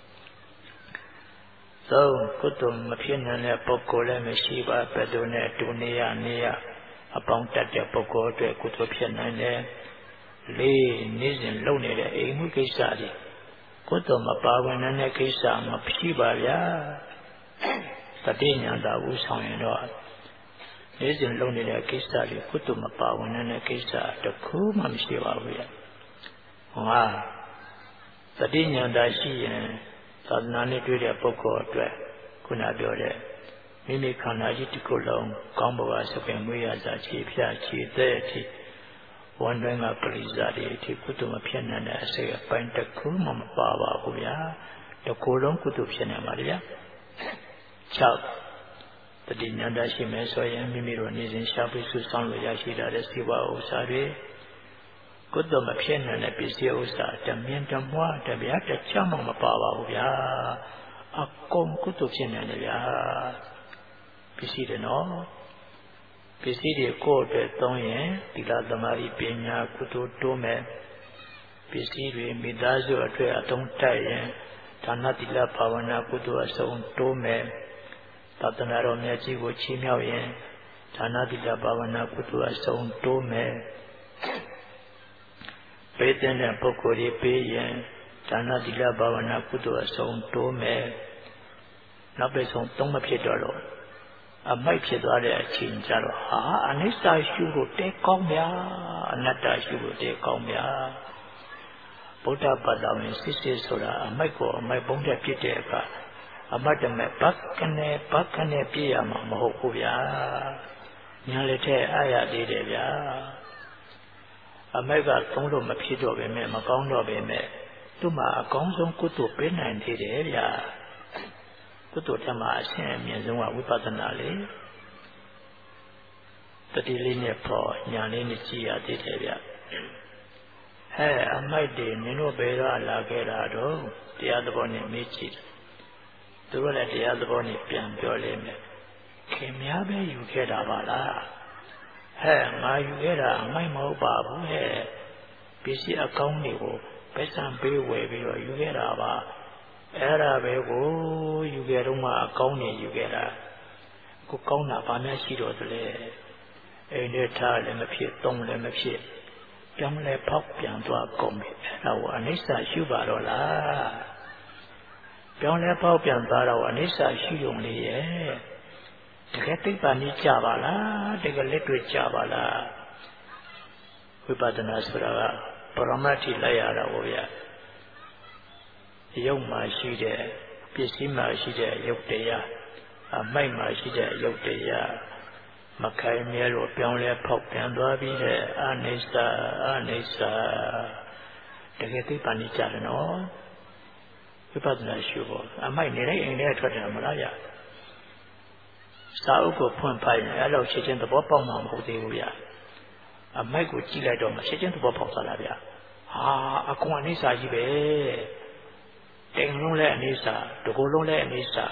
S1: သုံးကုသိုလ်မဖြစ်နိုင်တဲ့ပုဂ္ဂိုလ်လည်းမရှိပါဘယ်သူနဲ့တူနေရနေရအပေါင်းတက်တဲ့ပုဂ္ဂိုလ်အတွက်ကုသိုလ်ဖြစ်နိုင်တယ်လေးနေ့စဉ်လုပ်နေတဲ့အိမ်မှုကိစ္စတွေကုသိုလ်မပါဝင်နိုင်တဲ့ကိစ္စမဖြစ်ပါဗျာတတိညာသာဥဆောင်ရင်တော့နေ့စဉ်လုပ်နေတဲ့ကိစ္စတွေကုသိုလ်မပါဝင်နိုင်တဲ့ကိစ္စတခုမှမရှိပါဘူးဗျာဟောတတိညာသာရှိရင်သာသနာနဲ့တွေ့တဲ့ပုဂ္ဂိုလ်အတွက်ခုနပြောတဲ့မိမိခန္ဓာကြီးတစ်ခုလုံးကောင်းဘဝစပင်မွေးရစာခြေဖြားခြေသက်အထိဝန်တွင်းကပရိစ္ဆာတွေအထိကုသိုလ်မဖြစ်နိုင်တဲ့အစိတ်အပိုင်းတစ်ခုမှမပါပါဘူးဗျာတကူလုံးကုသိုလ်ဖြစ်နိုင်ပါလေဗျာ၆တတိညာတရှိမယ်ဆိုရင်မိမိတို့နေစဉ်ရှားပြီးစုဆောင်လို့ရရှိတာတဲ့စီဝါဥစ္စာတွေကုသိုလ်မဖြစ်နိုင်တဲ့ပစ္စည်းဥစ္စာတမင်တမွားတပြားတခြားမှမပါပါဘူးဗျာအကုန်ကုသိုလ်ဖြစ်နိုင်တယ်ဗျာပစ္စည်းတွေနော်ပစ္စည်းတွေကိုယ့်အတွက်သုံးရင်သီလသမာဓိပညာကုသိုလ်တိုးမယ်ပစ္စည်းတွေမိသားစုအတွက်အသုံးတက်ရင်ဒါနသီလဘာဝနာကုသိုလ်အစုံတိုးမယ်သာသနာတော်မြတ်ကြီးကိုချီးမြှောက်ရင်ဒါနသီလဘာဝနာကုသိုလ်အစုံတိုးမယ်ပေးတဲ့ပုဂ္ဂိုလ်တွေပေးရင်ဒါနသီလဘာဝနာကုသိုလ်အစုံတိုးမယ်နောက်ပဲဆုံးသုံးမဖြစ်တော့လို့အမိုက်ဖြစ်သွားတဲ့အချိန်ကျတော့ဟာအနိစ္စရှုလို့တဲကောင်းဗျာအနတ္တရှုလို့တဲကောင်းဗျာဗုဒ္ဓဘာသာဝင်စစ်စစ်ဆိုတာအမိုက်ကိုအမိုက်ပုံးတဲ့ဖြစ်တဲ့အခါအမတ်တမဲ့ဘတ်ကနေဘတ်ကနေပြည့်ရမှာမဟုတ်ဘူးဗျာညာလက်ထဲအားရသေးတယ်ဗျာအမိုက်ကသုံးလို့မဖြစ်တော့ပဲမဲ့မကောင်းတော့ပဲမဲ့သူ့မှာအကောင်းဆုံးကုသိုလ်ပေးနိုင်သေးတယ်ဗျာကုသိုလ်ဓမ္မအရှင်အမြင့်ဆုံးကဝိပဿနာလေတတိလေးနဲ့ပေါ်ညာလေးနဲ့ကြည်ရသေးတယ်ဗျဟဲ့အမိုက်တွေနင်တို့ဘယ်တော့လာခဲ့တာတော့တရားသဘောနဲ့မေးကြည့်သူတို့လည်းတရားသဘောနဲ့ပြန်ပြောလိမ့်မယ်ခင်များပဲယူခဲ့တာပါလားဟဲ့ငါယူခဲ့တာအမိုက်မဟုတ်ပါဘူးဟဲ့ပစ္စည်းအကောင်းတွေကိုပတ်စံပေးဝယ်ပြီးတော့ယူခဲ့တာပါအဲ့ဒါပဲကိုယူခဲ့တော့မှအကောင်းနေယူခဲ့တာကိုကောင်းတာဘာမှရှိတော့တလဲအိမ်ထဲထားလည်းမဖြစ်သုံးလည်းမဖြစ်ပြောင်းလဲဖောက်ပြန်သွားကုန်ပြီအဲ့ဒါကိုအနိစ္စရှုပါတော့လားပြောင်းလဲဖောက်ပြန်သွားတော့အနိစ္စရှုုံလေးရဲ့တကယ်သိပ္ပံကြီးကြပါလားတကယ်လက်တွေ့ကြပါလားဝိပဿနာဆိုတာကပရမတ္ထိလိုက်ရတာကိုဗျရုပ်မှာရှိတဲ့ပစ္စည်းမှာရှိတဲ့ရုပ်တရားအမိုက်မှာရှိတဲ့ရုပ်တရားမခိုင်မြဲလို့ပြောင်းလဲဖောက်ပြန်သွားပြီးတဲ့အနိစ္စအနိစ္စတကယ်သိပ္ပံကြီးကြတယ်နော်ဝိပဿနာရှုဖို့အမိုက်နေတဲ့အိမ်ထဲထွက်တယ်မလားဗျစာအုပ်ကိုဖွင့်ဖိုက်ရင်အဲ့လိုချက်ချင်းသဘောပေါက်မှာမဟုတ်သေးဘူးဗျအမိုက်ကိုကြည့်လိုက်တော့မှချက်ချင်းသဘောပေါက်သွားတာဗျဟာအကုန်အနိစ္စကြီးပဲတိမ်လုံးလည်းအနိစ္စတကူလုံးလည်းအနိစ္စ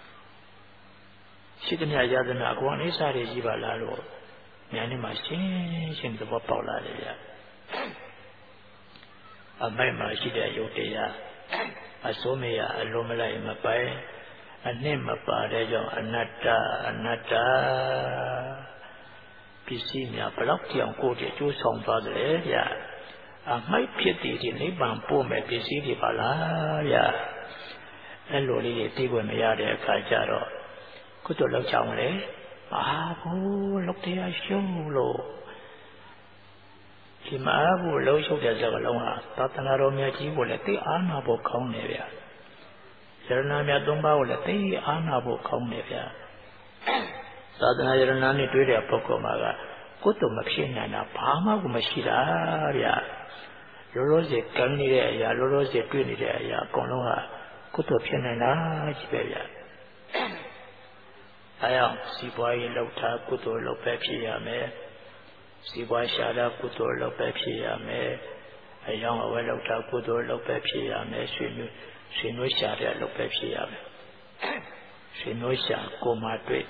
S1: ရှိသမျှရသမျှအကုန်အနိစ္စတွေကြီးပါလားလို့ဉာဏ်နဲ့မှရှင်းရှင်းသဘောပေါက်လာတယ်ဗျအမိုက်မှာရှိတဲ့ယုတ်တရားအစိုးမရအလုံးမလိုက်မပိုင်အနှစ်မပါတဲ့ကြောင့်အနတ္တအနတ္တပစ္စည်းများဘလောက်ကြောင်ကိုယ်တည်းကျိုးဆောင်သွားတယ်ဗျအမိုက်ဖြစ်တည်တဲ့နိဗ္ဗာန်ပို့မဲ့ပစ္စည်းတွေပါလားဗျအဲ့လိုလေးတွေသိခွင့်မရတဲ့အခါကျတော့ကုသိုလ်လောက်ချောင်းလေအာဘူးလောက်တရားရှုံးလို့ဒီမှာဘူးလုံးရှုပ်တဲ့စကားလုံးဟာသာသနာတော်မြတ်ကြီးကိုလည်းသိအားနာဖို့ကောင်းတယ်ဗျယရဏမြတ်သုံးပါးကိုလည်းသိအားနာဖို့ကောင်းတယ်ဗျသာသနာယရဏနဲ့တွေ့တဲ့ပုဂ္ဂိုလ်မှာကကုသိုလ်မဖြစ်နိုင်တာဘာမှကိုမရှိတာဗျလောလောဆယ်ကံနေတဲ့အရာလောလောဆယ်တွေ့နေတဲ့အရာအကုန်လုံးကကုသိုလ်ဖြစ်နိုင်တာကြီးပဲဗျအဲအောင်စီပွားရေးလုပ်တာကုသိုလ်လုပ်ပဲဖြစ်ရမယ်စီပွားရှာတာကုသိုလ်လုပ်ပဲဖြစ်ရမယ်အယောင်အဝဲလုပ်တာကုသိုလ်လုပ်ပဲဖြစ်ရမယ်ဆွေမျိုးဆွေမျိုးရှာတဲ့လုပ်ပဲဖြစ်ရမယ်ဆွေမျိုးရှာကိုမှတွေ့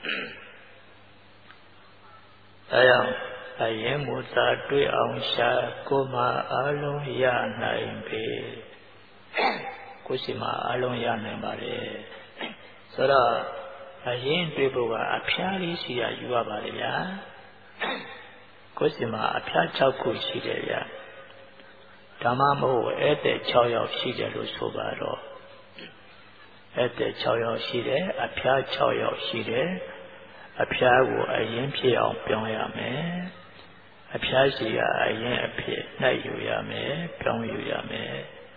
S1: အဲအောင်အရင်မူသာတွေ့အောင်ရှာကိုမှအလုံးရနိုင်ပေကိုရှိမှအလုံးရနိုင်ပါလေဆိုတော့အရင်တွေ့ဖို့ကအဖျားလေးရှိရယူရပါလေဗျာကိုယ်စီမှာအဖျား၆ခုရှိတယ်ဗျာဓမ္မမဟုတ်ဧည့်သည်၆ယောက်ရှိတယ်လို့ဆိုပါတော့ဧည့်သည်၆ယောက်ရှိတယ်အဖျား၆ယောက်ရှိတယ်အဖျားကိုအရင်ဖြစ်အောင်ပြောင်းရမယ်အဖျားရှိကအရင်အဖြစ်နှိုက်ယူရမယ်ပြောင်းယူရမယ်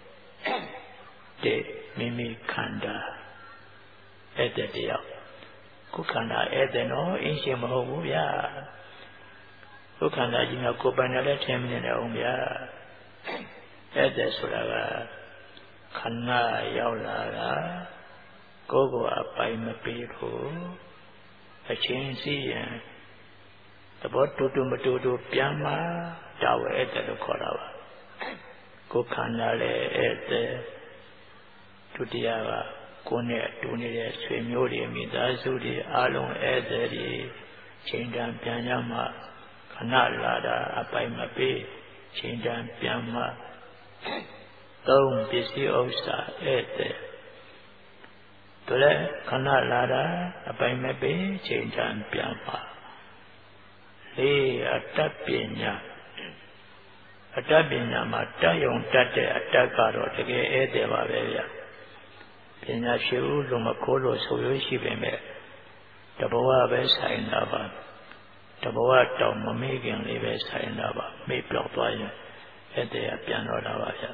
S1: တဲ့မိမိခန္ဓာဧည့်သည်တယောက်ကိုယ်ခန္ဓာဧည့်သည်တော့အင်းရှင်မဟုတ်ဘူးဗျာကိုယ်ခန္ဓာကြီးကကိုယ်ပိုင်တယ်လည်းထင်မြင်တယ်အောင်ဗျာဧည့်သည်ဆိုတာကခန္ဓာရောက်လာတာကိုယ်ကအပိုင်မပေးဘူးအချင်းစီရင်သဘောတူတူမတူတူပြန်มาတာဝဧည့်သည်လို့ခေါ်တာပါကိုယ်ခန္ဓာလည်းဧည့်သည်ဒုတိယကကိုယ်နဲ့တူနေတဲ့ဆွေမျိုးတွေမိသားစုတွေအားလုံးဧည့်သည်တွေချိန်တန်ပြန်ရမှခဏလာတာအပိုင်မပေးချိန်တန်ပြန်မှသုံးပစ္စည်းဥစ္စာဧည့်သည်တို့လည်းခဏလာတာအပိုင်မပေးချိန်တန်ပြန်မှလေးအတ္တပညာအတ္တပညာမှာတတ်ယုံတတ်တဲ့အတ္တကတော့တကယ်ဧည့်သည်ပါပဲဗျာပညာရှိဦးလို့မခိုးလို့ဆိုရရှိပေမဲ့တဘဝပဲဆိုင်တာပါတဘဝတောင်မမေ့ခင်လေးပဲဆိုင်တာပါမေ့ပြောက်သွားရင်အဲ့တည်းကပြန်တော့တာပါဗျ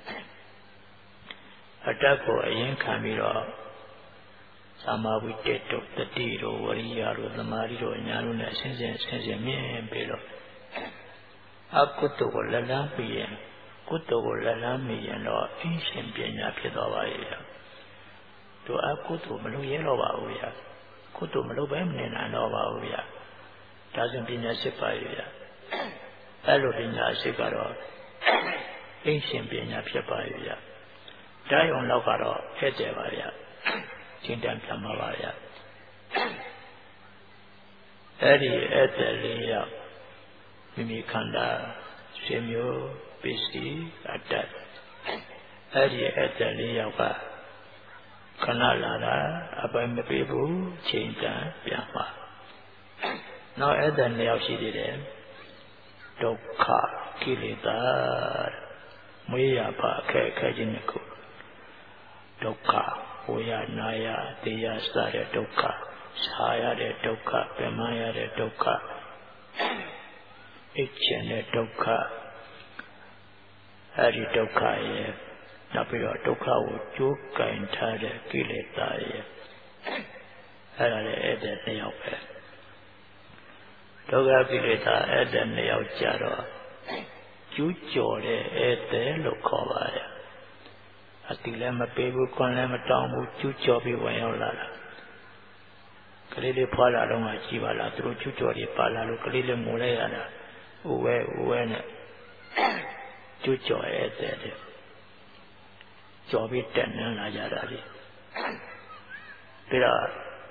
S1: အတ္တကိုအရင်ခံပြီးတော့သမာဝိတ္တတို့တတိတို့ဝရိယတို့သမာဓိတို့ညာတို့နဲ့အစဉ်စဉ်အစဉ်စဉ်မြင်ပြီးတော့အကုသိုလ်ကိုလက်လန်းပြီးရင်ကုသိုလ်ကိုလက်လန်းပြီးရင်တော့အင်းရှင်ပညာဖြစ်သွားပါရဲ့တို့အကုသိုလ်မလုပ်ရတော့ပါဘူးဗျာကုသိုလ်မလုပ်ဘဲမနေနိုင်တော့ပါဘူးဗျာဒါဆိုပညာစစ်ပါရဲ့ဗျာအဲ့လိုပညာစစ်ကတော့အင်းရှင်ပညာဖြစ်ပါရဲ့ဗျာဒါရုံတော့ကတော့ဖဲ့တယ်ပါဗျာချင်းတန်ပြန်ပါပါဗျာအဲ့ဒီအဲ့တဲ့လေးရောက်မိမိခန္ဓာရှင်မျိုးပစ္စည်းအတ္တအဲ့ဒီအဲ့တဲ့လေးရောက်ကခဏလာတာအပိုင်မပေးဘူးချိန်တန်ပြန်ပါနောက်အဲ့ဒါနှစ်ယောက်ရှိသေးတယ်ဒုက္ခကိလေသာမွေးရပါအခက်အခက်ချင်းတစ်ခုဒုက္ခဟိုရနာရတေရစတဲ့ဒုက္ခရှားရတဲ့ဒုက္ခပင်မရတဲ့ဒုက္ခအကျဉ်းတဲ့ဒုက္ခအဲ့ဒီဒုက္ခရဲ့နောက်ပြီးတော့ဒုက္ခကိုကြိုးကင်ထားတဲ့ကိလေသာရဲ့အဲ့ဒါလည်းအဲ့တဲ့နှစ်ယောက်ပဲဒုက္ခကိလေသာအဲ့တဲ့နှစ်ယောက်ကြတော့ကျူးကျော်တဲ့အဲ့တဲ့လို့ခေါ်ပါရဲ့အတိလည်းမပေးဘူးခွန်လည်းမတောင်းဘူးကျူးကျော်ပြီးဝင်ရောက်လာတာကလေးလေးဖွာလာတော့မှကြည်ပါလားသူတို့ကျူးကျော်တွေပါလာလို့ကလေးလေးငိုလိုက်ရတာဥဝဲဥဝဲနဲ့ကျူးကျော်ရဲ့တဲ့တဲ့ကျော်ပြီးတက်နှမ်းလာကြတာလေပြီးတော့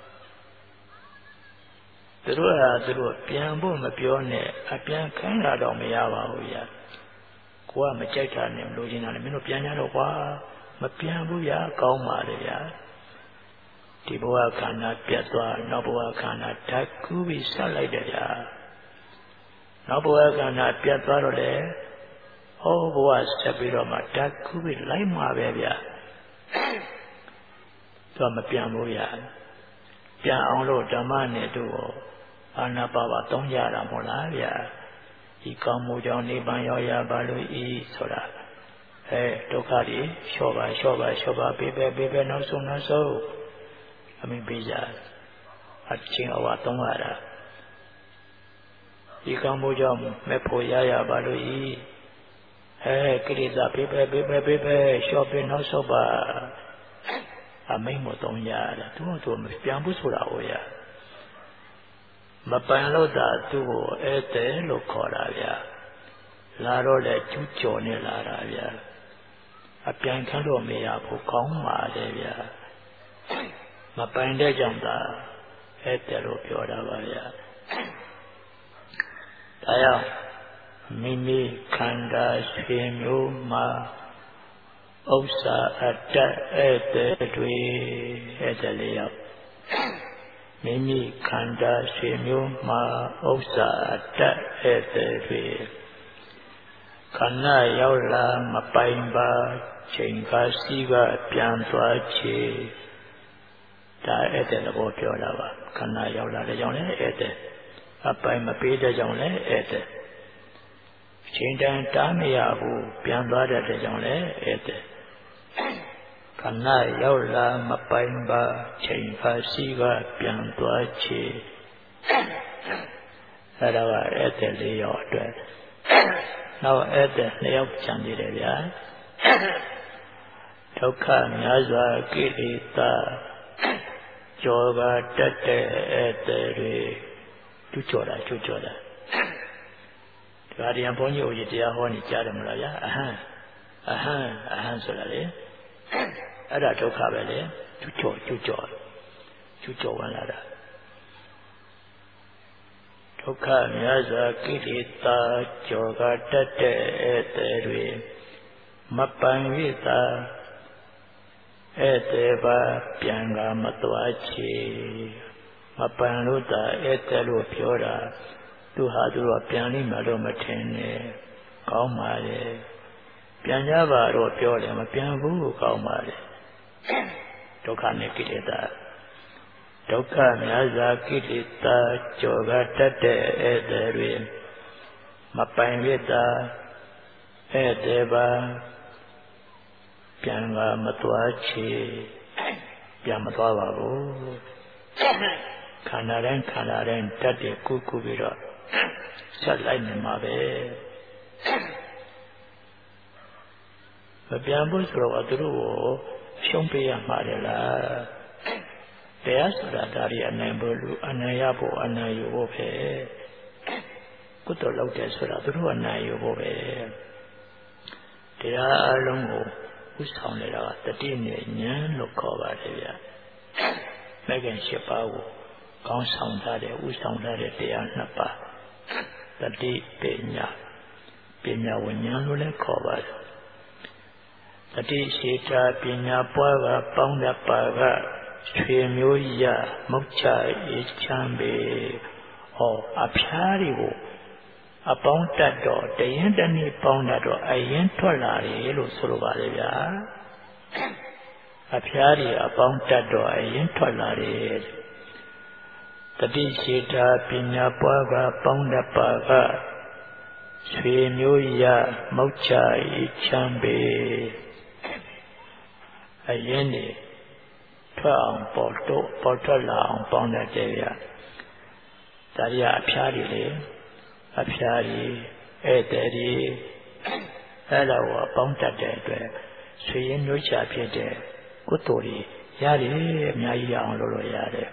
S1: သူတို့ကသူတို့ပြန်ဖို့မပြောနဲ့အပြန်ခိုင်းတာတော့မရပါဘူးဗျာကိုကမကြိုက်တာနဲ့မလို့ချင်တာလည်းမင်းတို့ပြန်ကြတော့ကွာမပြန်ဘူးဗျာကောင်းပါလေဗျာဒီဘဝခန္ဓာပြတ်သွားနောက်ဘဝခန္ဓာဓာတ်ကူးပြီးဆက်လိုက်တယ်ဗျာနောက်ဘဝခန္ဓာပြတ်သွားတော့လေဟောဘဝဆက်ပြီးတော့မှဓာတ်ကူးပြီးလိုက်မှာပဲဗျာသူကမပြန်ဘူးဗျာပြန်အောင်လို့ဓမ္မနဲ့တို့အာနာပါပါတောင်းကြတာမဟုတ်လားဗျာဒီကောင်းမှုကြောင့်နိဗ္ဗာန်ရောက်ရပါလို့ဤဆိုတာအဲဒုက္ခတွေလျှော့ပါလျှော့ပါလျှော့ပါပေးပဲပေးပဲနောက်ဆုံးနောက်ဆုံးအမိပေးကြအချင်းအဝတောင်းရတာဒီကောင်းမှုကြောင့်မဲ့ဖို့ရရပါလို့ဤအဲကိလေသာပေးပဲပေးပဲပေးပဲလျှော့ပေးနောက်ဆုံးပါအမိန်မတောင်းရတာသူ့တို့မပြန်ဘူးဆိုတာဟောရမပန်လို့သာသူ့ကိုဧည့်သည်လို့ခေါ်တာဗျာလာတော့လေကျူးကျော်နေလာတာဗျာအပြန်ခံလို့မရဘူးကောင်းပါလေဗျာမပန်တဲ့ကြောင့်သာဧည့်သည်လို့ပြောတာပါဗျာဒါကြောင့်မိမိခန္ဓာဆွေမျိုးမှာဥစ္စာအတ္တဧည့်သည်တွေဧည့်သည်လေးယောက်မိမိခန္ဓာဆွေမျိုးမှာဥစ္စာအတ္တဧည့်သည်တွေခန္ဓာရောက်လာမပိုင်ပါချိန်ခါစီကပြန်သွားချေဒါဧည့်သည်လို့ပြောတာပါခန္ဓာရောက်လာတဲ့ကြောင့်လည်းဧည့်သည်အပိုင်မပေးတဲ့ကြောင့်လည်းဧည့်သည်ချိန်တန်တားမရဘူးပြန်သွားတဲ့ကြောင့်လည်းဧည့်သည်ခဏရောက်လာမပိုင်ပါချိန်ခါစီကပြန်သွားချေအဲ့ဒါကဧည့်သည်လေးယောက်အတွက်နောက်ဧည့်သည်နှစ်ယောက်ချန်နေတယ်ဗျာဒုက္ခများစွာကိလေသာကြောကတက်တဲ့ဧည့်သည်တွေကျူးကျော်တာကျူးကျော်တာဒါတရားဘုန်းကြီးဦးကြီးတရားဟောနေကြားတယ်မလားဗျာအဟံအဟံအဟံဆိုတာလေအဲ့ဒါဒုက္ခပဲလေကျူးကျော်ကျူးကျော်ကျူးကျော်ဝင်လာတာဒုက္ခများစွာကိလေသာကြောကတက်တဲ့ဧည့်သည်တွေမပန်၍သာဧည့်သည်ပါပြန်ကမသွားချေမပန်လို့သာဧည့်သည်လို့ပြောတာသူဟာသူတော့ပြန်လိမ့်မယ်လို့မထင်နဲ့ကောင်းပါလေပြန်ကြပါတော့ပြောတယ်မပြန်ဘူးကောင်းပါလေဒုက္ခနဲ့ကိလေသာဒုက္ခများစွာကိလေသာကြောကတတ်တဲ့ဧည့်သည်တွေမပိုင်ရတာဧည့်သည်ပါပြန်ကမသွားချေပြန်မသွားပါဘူးခန္ဓာတိုင်းခန္ဓာတိုင်းတတ်တဲ့ကုကုပြီးတော့ဆက်လိုက်နေမှာပဲမပြန်ဘူးဆိုတော့သူတို့ကိုရှုံးပေးရမှာလေလားတရားဆိုတာဒါရီအနိုင်ဖို့လူအနိုင်ရဖို့အနိုင်ယူဖို့ပဲကုသိုလ်လုပ်တယ်ဆိုတာသူတို့အနိုင်ယူဖို့ပဲတရားအလုံးကိုဥဆောင်နေတာကတတိနဲ့ဉာဏ်လို့ခေါ်ပါတယ်ဗျာမဂ္ဂင်၈ပါးကိုကောင်းဆောင်ထားတဲ့ဥဆောင်ထားတဲ့တရားနှစ်ပါးတတိပညာပညာဝဉာဏ်လို့လည်းခေါ်ပါတယ်တတိရှိတာပညာပွားကပေါင်းတဲ့ပါကဆွေမျိုးရမုတ်ချအေးချမ်းပေဩဟောအဖျားတွေကိုအပေါင်းတတ်တော့တရင်တနည်းပေါင်းတတ်တော့အရင်ထွက်လာတယ်လို့ဆိုလိုပါလေဗျာအဖျားတွေအပေါင်းတတ်တော့အရင်ထွက်လာတယ်တတိရှိတာပညာပွားကပေါင်းတတ်ပါကရွှေမျိုးရမောက်ချဤချမ်းပေအရင်နေထွက်အောင်ပေါ်တော့ပေါ်ထွက်လာအောင်ပေါင်းတတ်တယ်ဗျာဒါရီအဖျားတွေလေအဖျားကြီးဧည့်သည်ကြီးအဲ့လိုပေါင်းတတ်တဲ့အတွက်ဆွေရင်မျိုးချဖြစ်တဲ့ကုသိုလ်ကြီးရတယ်အများကြီးရအောင်လုပ်လို့ရတယ်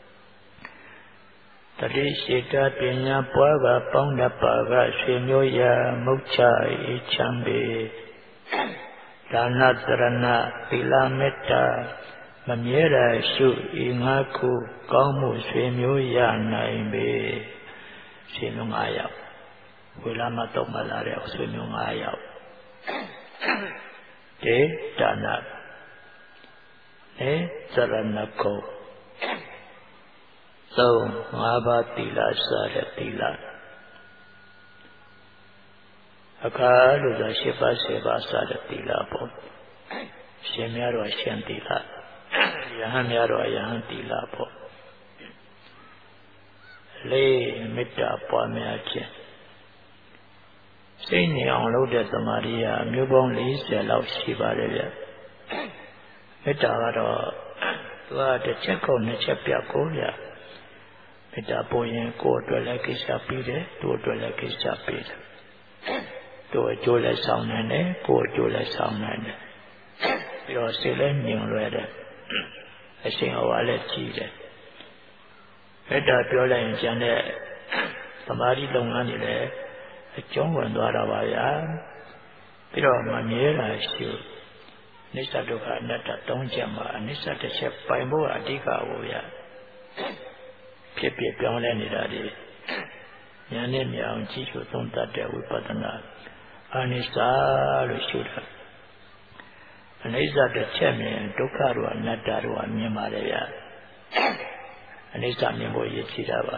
S1: တတိရှိတာပညာပွားကပေါင်းတတ်ပါကဆွေမျိုးရမုတ်ချအေးချမ်းပေဒါနသရဏသီလမေတ္တာမမြဲတာရှုဤငါခုကောင်းမှုဆွေမျိုးရနိုင်ပေဆွေမျိုး၅ယောက်ဝေလာမတော့မလာတဲ့ဆွေမျိုး၅ယောက်တေဒါနအဲသရဏကုံသုံးငါးပါးသီလစားတဲ့သီလအခါလို့ဆိုရှစ်ပါးဆယ်ပါးစားတဲ့သီလပေါ့ရှင်များတော့ရှင်သီလယဟန်များတော့ယဟန်သီလပေါ့လေးမေတ္တာပွားများခြင်းစိတ်ငြိမ်အောင်လုပ်တဲ့သမာဓိဟာမျိုးပေါင်း၄၀လောက်ရှိပါတယ်ဗျမေတ္တာကတော့သူကတစ်ချက်ကုန်နှစ်ချက်ပြကိုဗျမေတ္တာပို့ရင်ကိုယ်အတွက်လည်းကိစ္စပြီးတယ်သူ့အတွက်လည်းကိစ္စပြီးတယ်သူ့အကျိုးလည်းဆောင်နိုင်တယ်ကိုယ်အကျိုးလည်းဆောင်နိုင်တယ်ပြီးတော့စိတ်လည်းငြိမ်လွယ်တယ်အရှင်ဟောလည်းကြည်တယ်မေတ္တာပြောလိုက်ရင်ကျန်တဲ့သမာဓိလုပ်ငန်းတွေလည်းအကျုံးဝင်သွားတာပါဗျာပြီးတော့မမြဲတာရှိအနိစ္စဒုက္ခအနတ္တသုံးချက်မှာအနိစ္စတစ်ချက်ပိုင်ဖို့အဓိကကိုဗျာဖြစ်ဖြစ်ပြောင်းလဲနေတာဒီဉာဏ်နဲ့မြင်အောင်ကြည့်ရှုသုံးသပ်တဲ့ဝိပဿနာအနိစ္စလို့ရှုတာအနိစ္စတစ်ချက်မြင်ဒုက္ခတို့အနတ္တတို့အမြင်ပါလေဗျာအနိစ္စမြင်ဖို့ရည်ကြည်တာပါ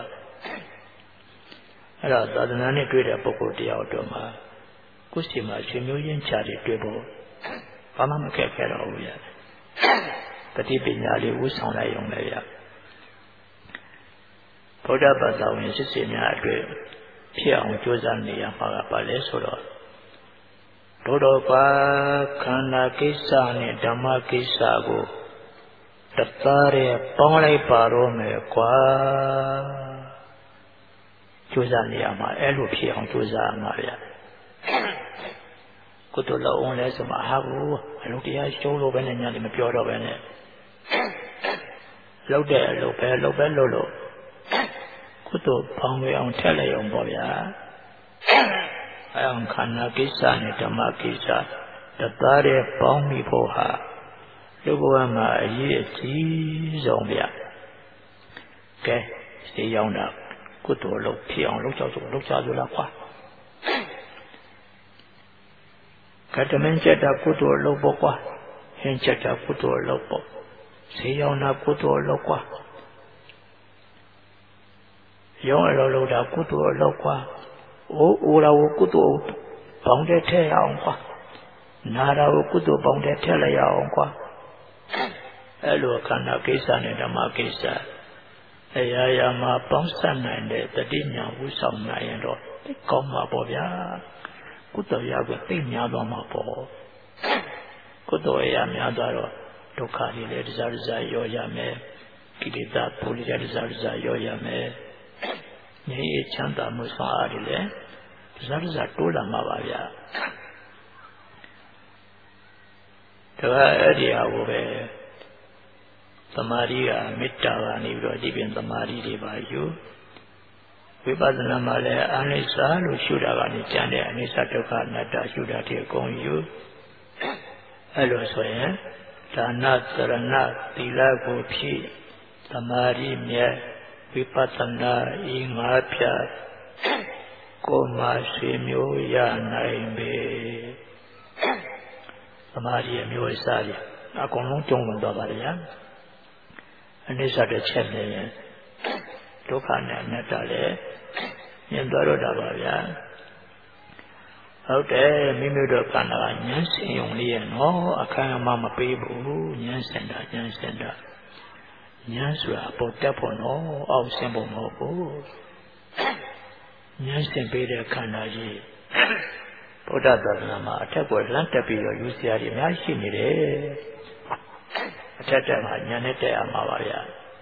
S1: အဲ့တော့သာသနာနဲ့တွေ့တဲ့ပုဂ္ဂိုလ်တရားတော်မှာကိုယ်စီမှာရှင်မျိုးရင်းချတွေတွေ့ဖို့ဘာမှမခက်ခဲတော့ဘူးဗျာတတိပညာလေးဥဆောင်လိုက်ရုံပဲဗျာဘုရားဘာသာဝင်စစ်စစ်များအတွေ့ဖြစ်အောင်ကြိုးစားနေရမှာကပါလဲဆိုတော့ဒုတော်ပါခန္ဓာကိစ္စနဲ့ဓမ္မကိစ္စကိုတသားရဲ့ပေါင်းလိုက်ပါတော့မယ်ကွာကြိုးစားနေရမှာအဲ့လိုဖြစ်အောင်ကြိုးစားရမှာဗျာကုသိုလ်လုံးအောင်လဲဆိုမှဟာဘူးအလုပ်တရားရှုံးလို့ပဲနဲ့ညာလည်းမပြောတော့ပဲနဲ့လုပ်တဲ့အလုပ်ပဲလုပ်ပဲလုပ်လို့ကုသိုလ်ပေါင်းရအောင်ထက်လိုက်အောင်ပေါ့ဗျာအဲအောင်ခန္ဓာကိစ္စနဲ့ဓမ္မကိစ္စတသားရဲ့ပေါင်းမိဖို့ဟာလူဘဝမှာအရေးအကြီးဆုံးဗျာကဲစေရောက်တာကုသိုလ်လုပ်ဖြစ်အောင်လုပ်ကြဆိုလုပ်ကြဆိုလားကွာကတမင်းချက်တာကုသိုလ်လုပ်ဖို့ကွာဟင်းချက်တာကုသိုလ်လုပ်ဖို့စေရောက်တာကုသိုလ်လုပ်ကွာရောအလောလုပ်တာကုသိုလ်လုပ်ကွာအိုးအိုရာကိုကုသိုလ်ပေါင်းတဲ့ထဲအောင်ကွာနာရာကိုကုသိုလ်ပေါင်းတဲ့ထဲလိုက်အောင်ကွာအဲ့လိုခန္ဓာကိစ္စနဲ့ဓမ္မကိစ္စအရာရာမှာပေါင်းစပ်နိုင်တဲ့တတိညာဥဆောင်နိုင်ရင်တော့ကောင်းမှာပေါ့ဗျာကုသိုလ်ရကိုသိများသွားမှာပေါ့ကုသိုလ်ရများသွားတော့ဒုက္ခတွေလည်းတစားတစားရောရမယ်ကိလေသာပူလိတစားတစားရောရမယ်ငြိမ်းချမ်းသာမှုဆောင်အားတွေလည်းတစားတစားတိုးလာမှာပါဗျာဒါကအဲ့ဒီဟာကိုပဲသမာဓိကမေတ္တာကနေပြီးတော့ဒီပြင်သမာဓိတွေပါယူဝိပဿနာမှာလည်းအနိစ္စလို့ရှုတာကနေကျန်တဲ့အနိစ္စဒုက္ခအနတ္တရှုတာတွေအကုန်ယူအဲ့လိုဆိုရင်ဒါနသရဏသီလကိုဖြည့်သမာဓိမြတ်ဝိပဿနာဤငါးဖြတ်ကိုယ်မှာဆွေမျိုးရနိုင်ပေသမာဓိအမျိုးအစားကြီးအကုန်လုံးကျုံဝင်သွားပါလေဗျာအနိစ္စတစ်ချက်နဲ့ဒဒုက္ခနဲ့အနတ္တလည်းမြင်သွားတော့တာပါဗျာဟုတ်တယ်မိမိတို့ခန္ဓာကဉာဏ်စင်ုံလေးရဲ့နော်အခမ်းအမမပေးဘူးဉာဏ်စင်တာဉာဏ်စင်တာဉာဏ်ဆိုတာပေါ်တက်ဖို့နော်အောက်ဆင်းဖို့မဟုတ်ဘူးဉာဏ်စင်ပေးတဲ့ခန္ဓာကြီးဗုဒ္ဓသာသနာမှာအထက်ကလမ်းတက်ပြီးတော့ယူစရာတွေအများကြီးရှိနေတယ်အထက်တက်မှာဉာဏ်နဲ့တက်ရမှာပါဗျာ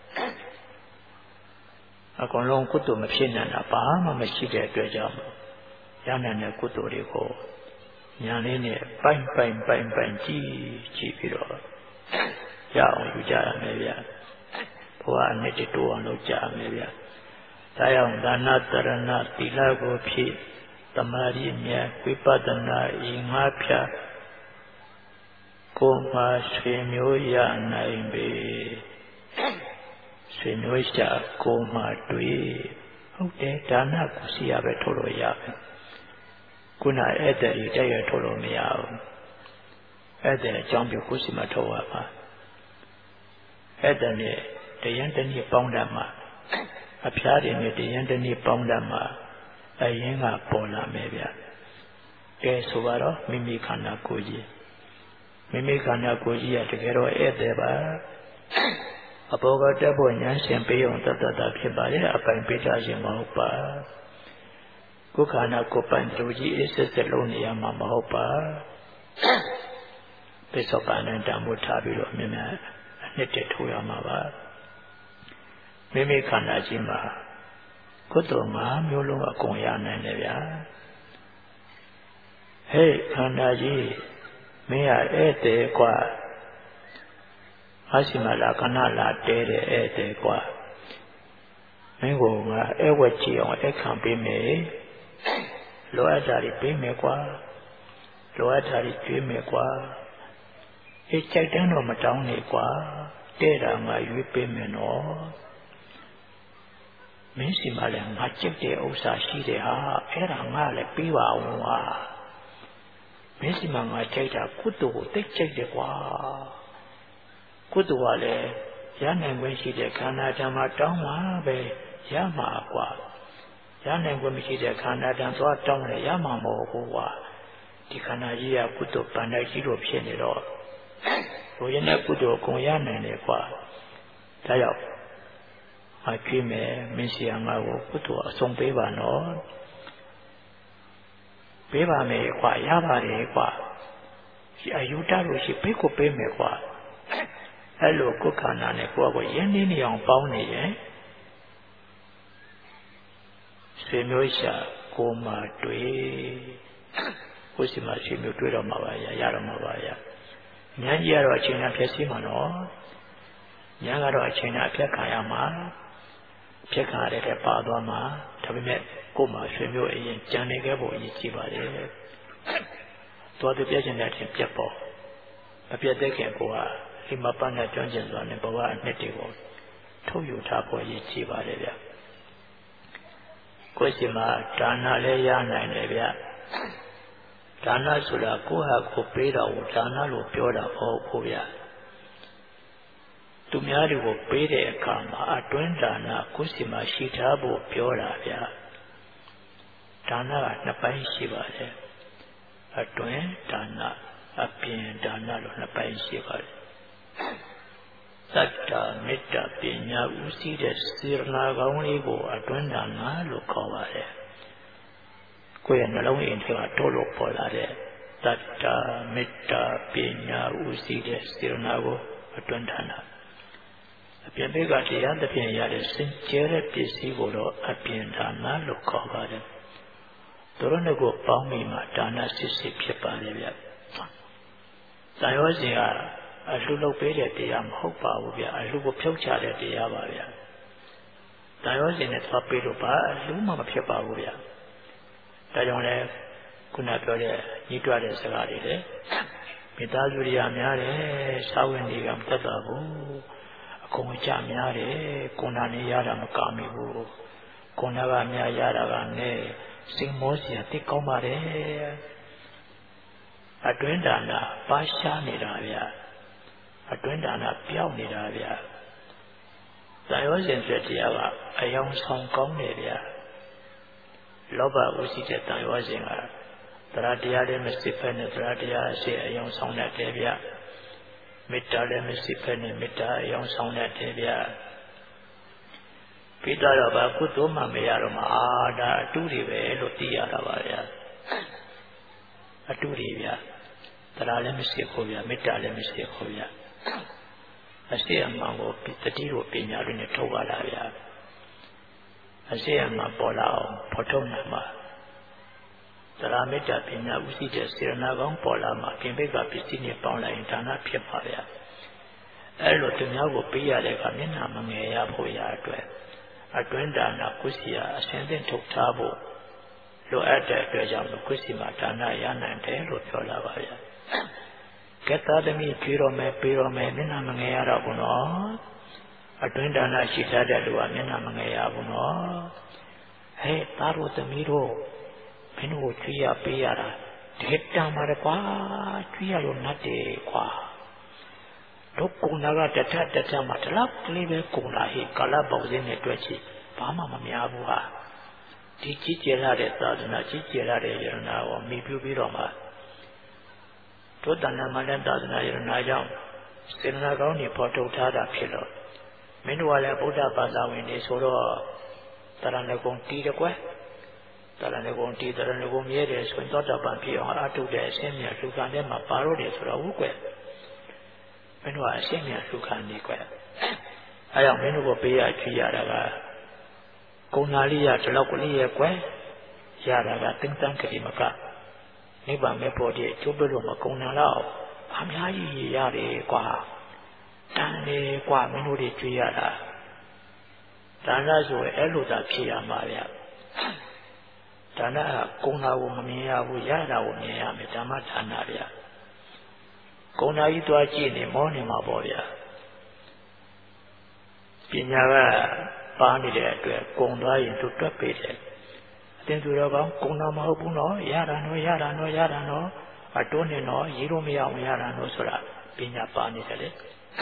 S1: အကုန်လုံးကုသိုလ်မဖြစ်နိုင်တာဘာမှမရှိတဲ့အတွက်ကြောင့်ရနိုင်တဲ့ကုသိုလ်တွေကိုညာလေးနဲ့ပိုင်ပိုင်ပိုင်ပိုင်ကြည့်ကြည့်ပြီးတော့ရအောင်ယူကြရမယ်ဗျာဘုရားအနှစ်တိုးအောင်လုပ်ကြရမယ်ဗျာဒါကြောင့်ဒါနတရဏသီလကိုဖြည့်သမာဓိမြတ်ဝိပဿနာဤငါးဖြာကိုယ်မှာဆွေမျိုးရနိုင်ပေဆွေမျိုးရှာကိုယ်မှာတွေ့ဟုတ်တယ်ဒါနကိုစီရပဲထုတ်လို့ရမယ်ခုနအဲ့တဲ့ဤတဲ့ရထုတ်လို့မရဘူးအဲ့တဲ့အကြောင်းပြကိုစီမထုတ်ရပါအဲ့တဲ့နဲ့တယံတနည်းပေါင်းတတ်မှာအဖျားတွေနဲ့တယံတနည်းပေါင်းတတ်မှာအရင်ကပေါ်လာမယ်ဗျကဲဆိုပါတော့မိမိခန္ဓာကိုယ်ကြီးမိမိခန္ဓာကိုယ်ကြီးကတကယ်တော့ဧည့်သည်ပါအဘောကတက်ဖို့ဉာဏ်ရှင်ပေးအောင်တတ်တတ်ဖြစ်ပါလေအပိုင်ပေးတာရှင်မဟုတ်ပါကိုယ်ခန္ဓာကိုယ်ပိုင်လူကြီးအစစ်စစ်လုံးနေရမှာမဟုတ်ပါပိဿပန်နဲ့တံမိုးထားပြီးတော့မြင်မြအနှစ်တည်းထိုးရမှာပါမိမိခန္ဓာကြီးမှာကုသိုလ်မှာမျိုးလုံးအကုန်ရနိုင်တယ်ဗျာဟဲ့ခန္ဓာကြီးမင်းရဧည့်သည်กว่าမရှိမလားခဏလာတဲတဲ့ဧည့်သည်กว่าမင်းကငါဧဝတ်ကြည့်အောင်အခန့်ပေးမယ်လိုအပ်တာတွေပေးမယ်กว่าလိုအပ်တာတွေကျွေးမယ်กว่าအေးကြိုက်တဲ့တော့မတောင်းနေกว่าတဲ့တာငါရွေးပေးမယ်နော်မင်းစီမလည်းငါကြိတ်တဲ့ဥစ္စာရှိတယ်ဟာအဲ့ဒါငါလည်းပေးပါအောင်ဟာမင်းစီမငါကြိတ်တာကုသိုလ်ကိုသိကြိတ်တယ်ကွာကုသိုလ်ကလည်းရနိုင်ခွင့်ရှိတဲ့ခန္ဓာဓမ္မတောင်းမှာပဲရမှာကွာရနိုင်ခွင့်မရှိတဲ့ခန္ဓာဓမ္မသွားတောင်းလည်းရမှာမဟုတ်ဘူးကွာဒီခန္ဓာကြီးကကုသိုလ်ပန္နကြီးလို့ဖြစ်နေတော့ဘုရားနဲ့ကုသိုလ်ကိုရနိုင်တယ်ကွာဒါကြောင့်အကြည့်မယ်မင်းစီယငါကိုကုသိုလ်အဆုံးပေးပါနော်ပေးပါမယ်ကွာရပါတယ်ကွာဒီအယူတလို့ရှိပေးကိုပေးမယ်ကွာအဲ့လိုကိုယ်ခန္ဓာနဲ့ကိုယ်ကိုရင်းနှီးနေအောင်ပေါင်းနေရင်ဆွေမျိုးရှာကိုယ်မှတွေ့ကိုယ်စီမှာဆွေမျိုးတွေ့တော့မှာပါရရတော့မှာပါရဉာဏ်ကြီးကတော့အချိန်နဲ့ဖြစ်စီမှာနော်ဉာဏ်ကတော့အချိန်နဲ့အပြတ်ခံရမှာဖြစ်ခါရတဲ့ပါသွားမှာဒါပေမဲ့ကိုယ်မှာဆွေမျိုးအရင်ကြံနေခဲ့ဖို့အရေးကြီးပါတယ်။သွားတဲ့ပြည့်စုံတဲ့အချင်းပြတ်ပေါ်အပြတ်တဲ့ခင်ကိုကဒီမှာပန်းနဲ့ကျွမ်းကျင်စွာနဲ့ဘဝအနှစ်တွေကိုထုတ်ယူထားဖို့အရေးကြီးပါတယ်ဗျ။ကိုယ်စီမှာဒါနလည်းရနိုင်တယ်ဗျ။ဒါနဆိုတာကိုယ့်ဟာကိုယ်ပေးတာကိုဒါနလို့ပြောတာမဟုတ်ဘူးဗျ။သူများတွေကိုပေးတဲ့အခါမှာအတွင်းဒါနကိုယ်စီမှာရှိထားဖို့ပြောတာဗျာဒါနကနှစ်ပိုင်းရှိပါတယ်အတွင်းဒါနအပြင်ဒါနလို့နှစ်ပိုင်းရှိပါတယ်သတ္တမေတ္တာပညာဥသိတဲ့စေရနာကောင်းလေးကိုအတွင်းဒါနလို့ခေါ်ပါတယ်ကိုယ့်ရဲ့နှလုံးအိမ်ထဲမှာတိုးလို့ပေါ်လာတဲ့သတ္တမေတ္တာပညာဥသိတဲ့စေရနာကိုအတွင်းဒါနအပြင်ဘက်ကတရားသဖြင့်ရတဲ့စင်ကြဲတဲ့ပစ္စည်းကိုတော့အပြင်ဒါနလို့ခေါ်ပါတယ်။တို့ရနဲ့ကိုပေါင်းပြီးမှဒါနစစ်စစ်ဖြစ်ပါလေဗျ။သာယောဇဉ်ကအလှလုပ်ပေးတဲ့တရားမဟုတ်ပါဘူးဗျ။အလှကိုဖြုတ်ချတဲ့တရားပါဗျ။သာယောဇဉ်နဲ့သွားပေးလို့ပါအလှမှမဖြစ်ပါဘူးဗျ။ဒါကြောင့်လဲခုနပြောတဲ့ညီးတွားတဲ့စကားတွေလေမိသားစုတွေကများတယ်စာဝင်တွေကမသက်သာဘူးအကုန်ကြများတယ်ကိုနာနေရတာမကမိဘူးကိုနာကများရတာကနဲ့စိတ်မောစရာတိတ်ကောင်းပါတယ်အတွင်းဒါနပါရှားနေတာဗျအတွင်းဒါနပြောင်းနေတာဗျတန်ရောစဉ်ဖြစ်တရားကအယောင်ဆောင်ကောင်းတယ်ဗျာလောဘဥရှိတဲ့တန်ရောစဉ်ကတရားတရားလည်းမရှိဖက်နဲ့တရားတရားအရှိအယောင်ဆောင်တတ်တယ်ဗျာမေတ္တာလည်းမရှိဖက်နဲ့မေတ္တာအယောင်ဆောင်တတ်တယ်ဗျာပြီးတော့ဘာကုသိုလ်မှမရတော့မှအာဒါအတုတွေပဲလို့သိရတာပါဗျာအတုတွေဗျာတရားလည်းမရှိဘူးဗျာမေတ္တာလည်းမရှိဘူးဗျာအရှိအမှန်ကိုတတိကိုပညာတွေနဲ့ထုတ်ရတာဗျာအရှိအမှန်ပေါ်လာအောင်ဖော်ထုတ်နိုင်မှာတရားမေတ္တာပညာဥသိတဲ့စေရနာကောင်းပေါ်လာမှာပြင်ပိတ်ကပစ္စည်းနဲ့ပေါင်းလိုက်ရင်ဒါနဖြစ်ပါဗျာအဲလိုသူများကိုပေးရတဲ့ကမျက်နှာမငယ်ရဖို့ရအတွက်အတွင်းဒါနကုသိယအစဉ်သင်ထုတ်ထားဖို့လိုအပ်တဲ့အတွက်ကြောင့်ကုသိမှာဒါနရနိုင်တယ်လို့ပြောလာပါဗျာကဲသားသမီးကြွေးတော်မယ်ပေးတော်မယ်မျက်နှာမငယ်ရတော့ဘူးနော်အတွင်းဒါနရှိထားတဲ့လူကမျက်နှာမငယ်ရဘူးနော်ဟဲ့သားတို့သမီးတို့မင်းတို့ကြွေးရပေးရတာဒီတမ်းမှာကွာကြွေးရလို့နတ်တယ်ကွာတို့ကုံနာကတထတထမှာတလောက်ကလေးပဲကုံလာဟိကာလပေါင်းစင်းနဲ့တွေ့ချီဘာမှမများဘူးဟာဒီကြီးကျယ်လာတဲ့သာသနာကြီးကျယ်လာတဲ့ယရနာကိုမိပြုပြီးတော့မှတို့တဏ္ဍာမလည်းသာသနာယရနာကြောင့်စေတနာကောင်းတွေပေါ်ထုတ်ထားတာဖြစ်လို့မင်းတို့ကလည်းဗုဒ္ဓဘာသာဝင်တွေဆိုတော့တရဏဂုံတီးတယ်ကွယ်တရဏဂုံတီးတရဏဂုံမြဲတယ်ဆိုရင်သောတာပန်ဖြစ်အောင်အထုတဲ့အရှင်းမြတ်လူကံထဲမှာပါတော့တယ်ဆိုတော့ဟုတ်ကွယ်မင်းတို့ကအရှင်းမြတ်လူခံနေကွယ်အဲကြောင့်မင်းတို့ကိုပေးရကြည့်ရတာကကုဏာလိယဒီလောက်ကလေးရဲ့ကွယ်ရတာကတင်းတန်းကလေးမကနိဗ္ဗာန်မဲ့ဖို့တည်းကျိုးပြလို့မကုဏာတော့အများကြီးရတယ်ကွာတန်လေကွာမင်းတို့တွေကြွေးရတာဒါနဆိုရင်အဲ့လိုသာဖြစ်ရမှာဗျဒါနကကုဏာကိုမမြင်ရဘူးရတာကိုမြင်ရမယ်ဓမ္မဒါနဗျကုဏာကြီးသွားကြည့်နေမောနေမှာပေါ့ဗျာပညာကပါနေတဲ့အတွက်ကုံသွားရင်သူတွက်ပေးတယ်အတင်းသူတော်ကောင်းကုံတော်မဟုတ်ဘူးနော်ရတာနော်ရတာနော်ရတာနော်အတွန်းနေနော်ရေးလို့မရအောင်ရတာနော်ဆိုတာပညာပါနေတယ်လေ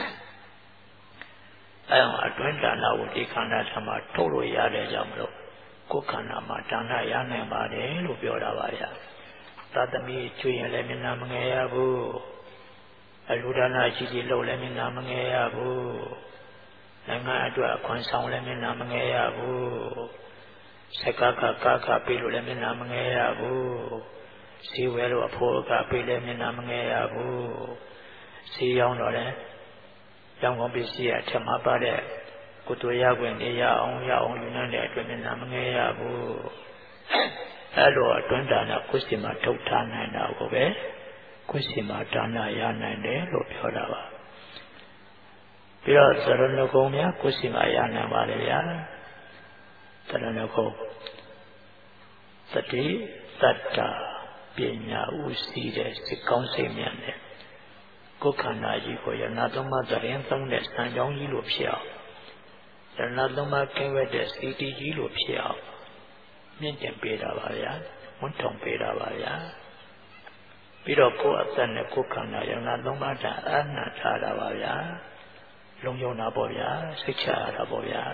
S1: အဲအောင်အတွင်းဒါနကိုဒီခန္ဓာထမှာထုတ်လို့ရတဲ့ကြောင့်မလို့ကိုယ်ခန္ဓာမှာဒါနရနိုင်ပါတယ်လို့ပြောတာပါဗျာသာသမီကျွေးရင်လည်းမျက်နှာမငယ်ရဘူးအလူဒါနရှိရှိလုပ်လည်းမျက်နှာမငယ်ရဘူးနိုင်ငံအတွက်အခွန်ဆောင်လည်းမျက်နှာမငယ်ရဘူးစက္ကကကကပေးလို့လည်းမျက်နှာမငယ်ရဘူးစီဝဲလို့အဖို့ကပေးလည်းမျက်နှာမငယ်ရဘူးစီရောင်းတော့လည်းရောင်းကုန်ပစ္စည်းအထက်မှာပါတဲ့ကိုယ်တို့ရခွင့်နေရအောင်ရအောင်ယူနေတဲ့အတွက်မျက်နှာမငယ်ရဘူးအဲ့လိုအတွင်းဒါနကုသိမှာထုတ်ထားနိုင်တာကိုပဲကုသိမှာဒါနရနိုင်တယ်လို့ပြောတာပါပြီးတော့သရဏဂုံများကုသိမှာရနိုင်ပါလေဗျာသရဏဂုံသတိသတ္တပညာဥသိတဲ့စိတ်ကောင်းစိတ်မြတ်တဲ့ကိုယ်ခန္ဓာကြီးကိုယနာသုံးပါးသရင်သုံးတဲ့စံကြောင်းကြီးလို့ဖြစ်အောင်ယနာသုံးပါးကင်းဝဲတဲ့စီတီကြီးလို့ဖြစ်အောင်မြင့်တင်ပေးတာပါဗျာဝန်ထုံပေးတာပါဗျာပြီးတော့ကိုယ်အသက်နဲ့ကိုယ်ခန္ဓာယနာသုံးပါးတအာဏာထားတာပါဗျာလုံယုံတာပေါ့ဗျာစိတ်ချရတာပေါ့ဗျာ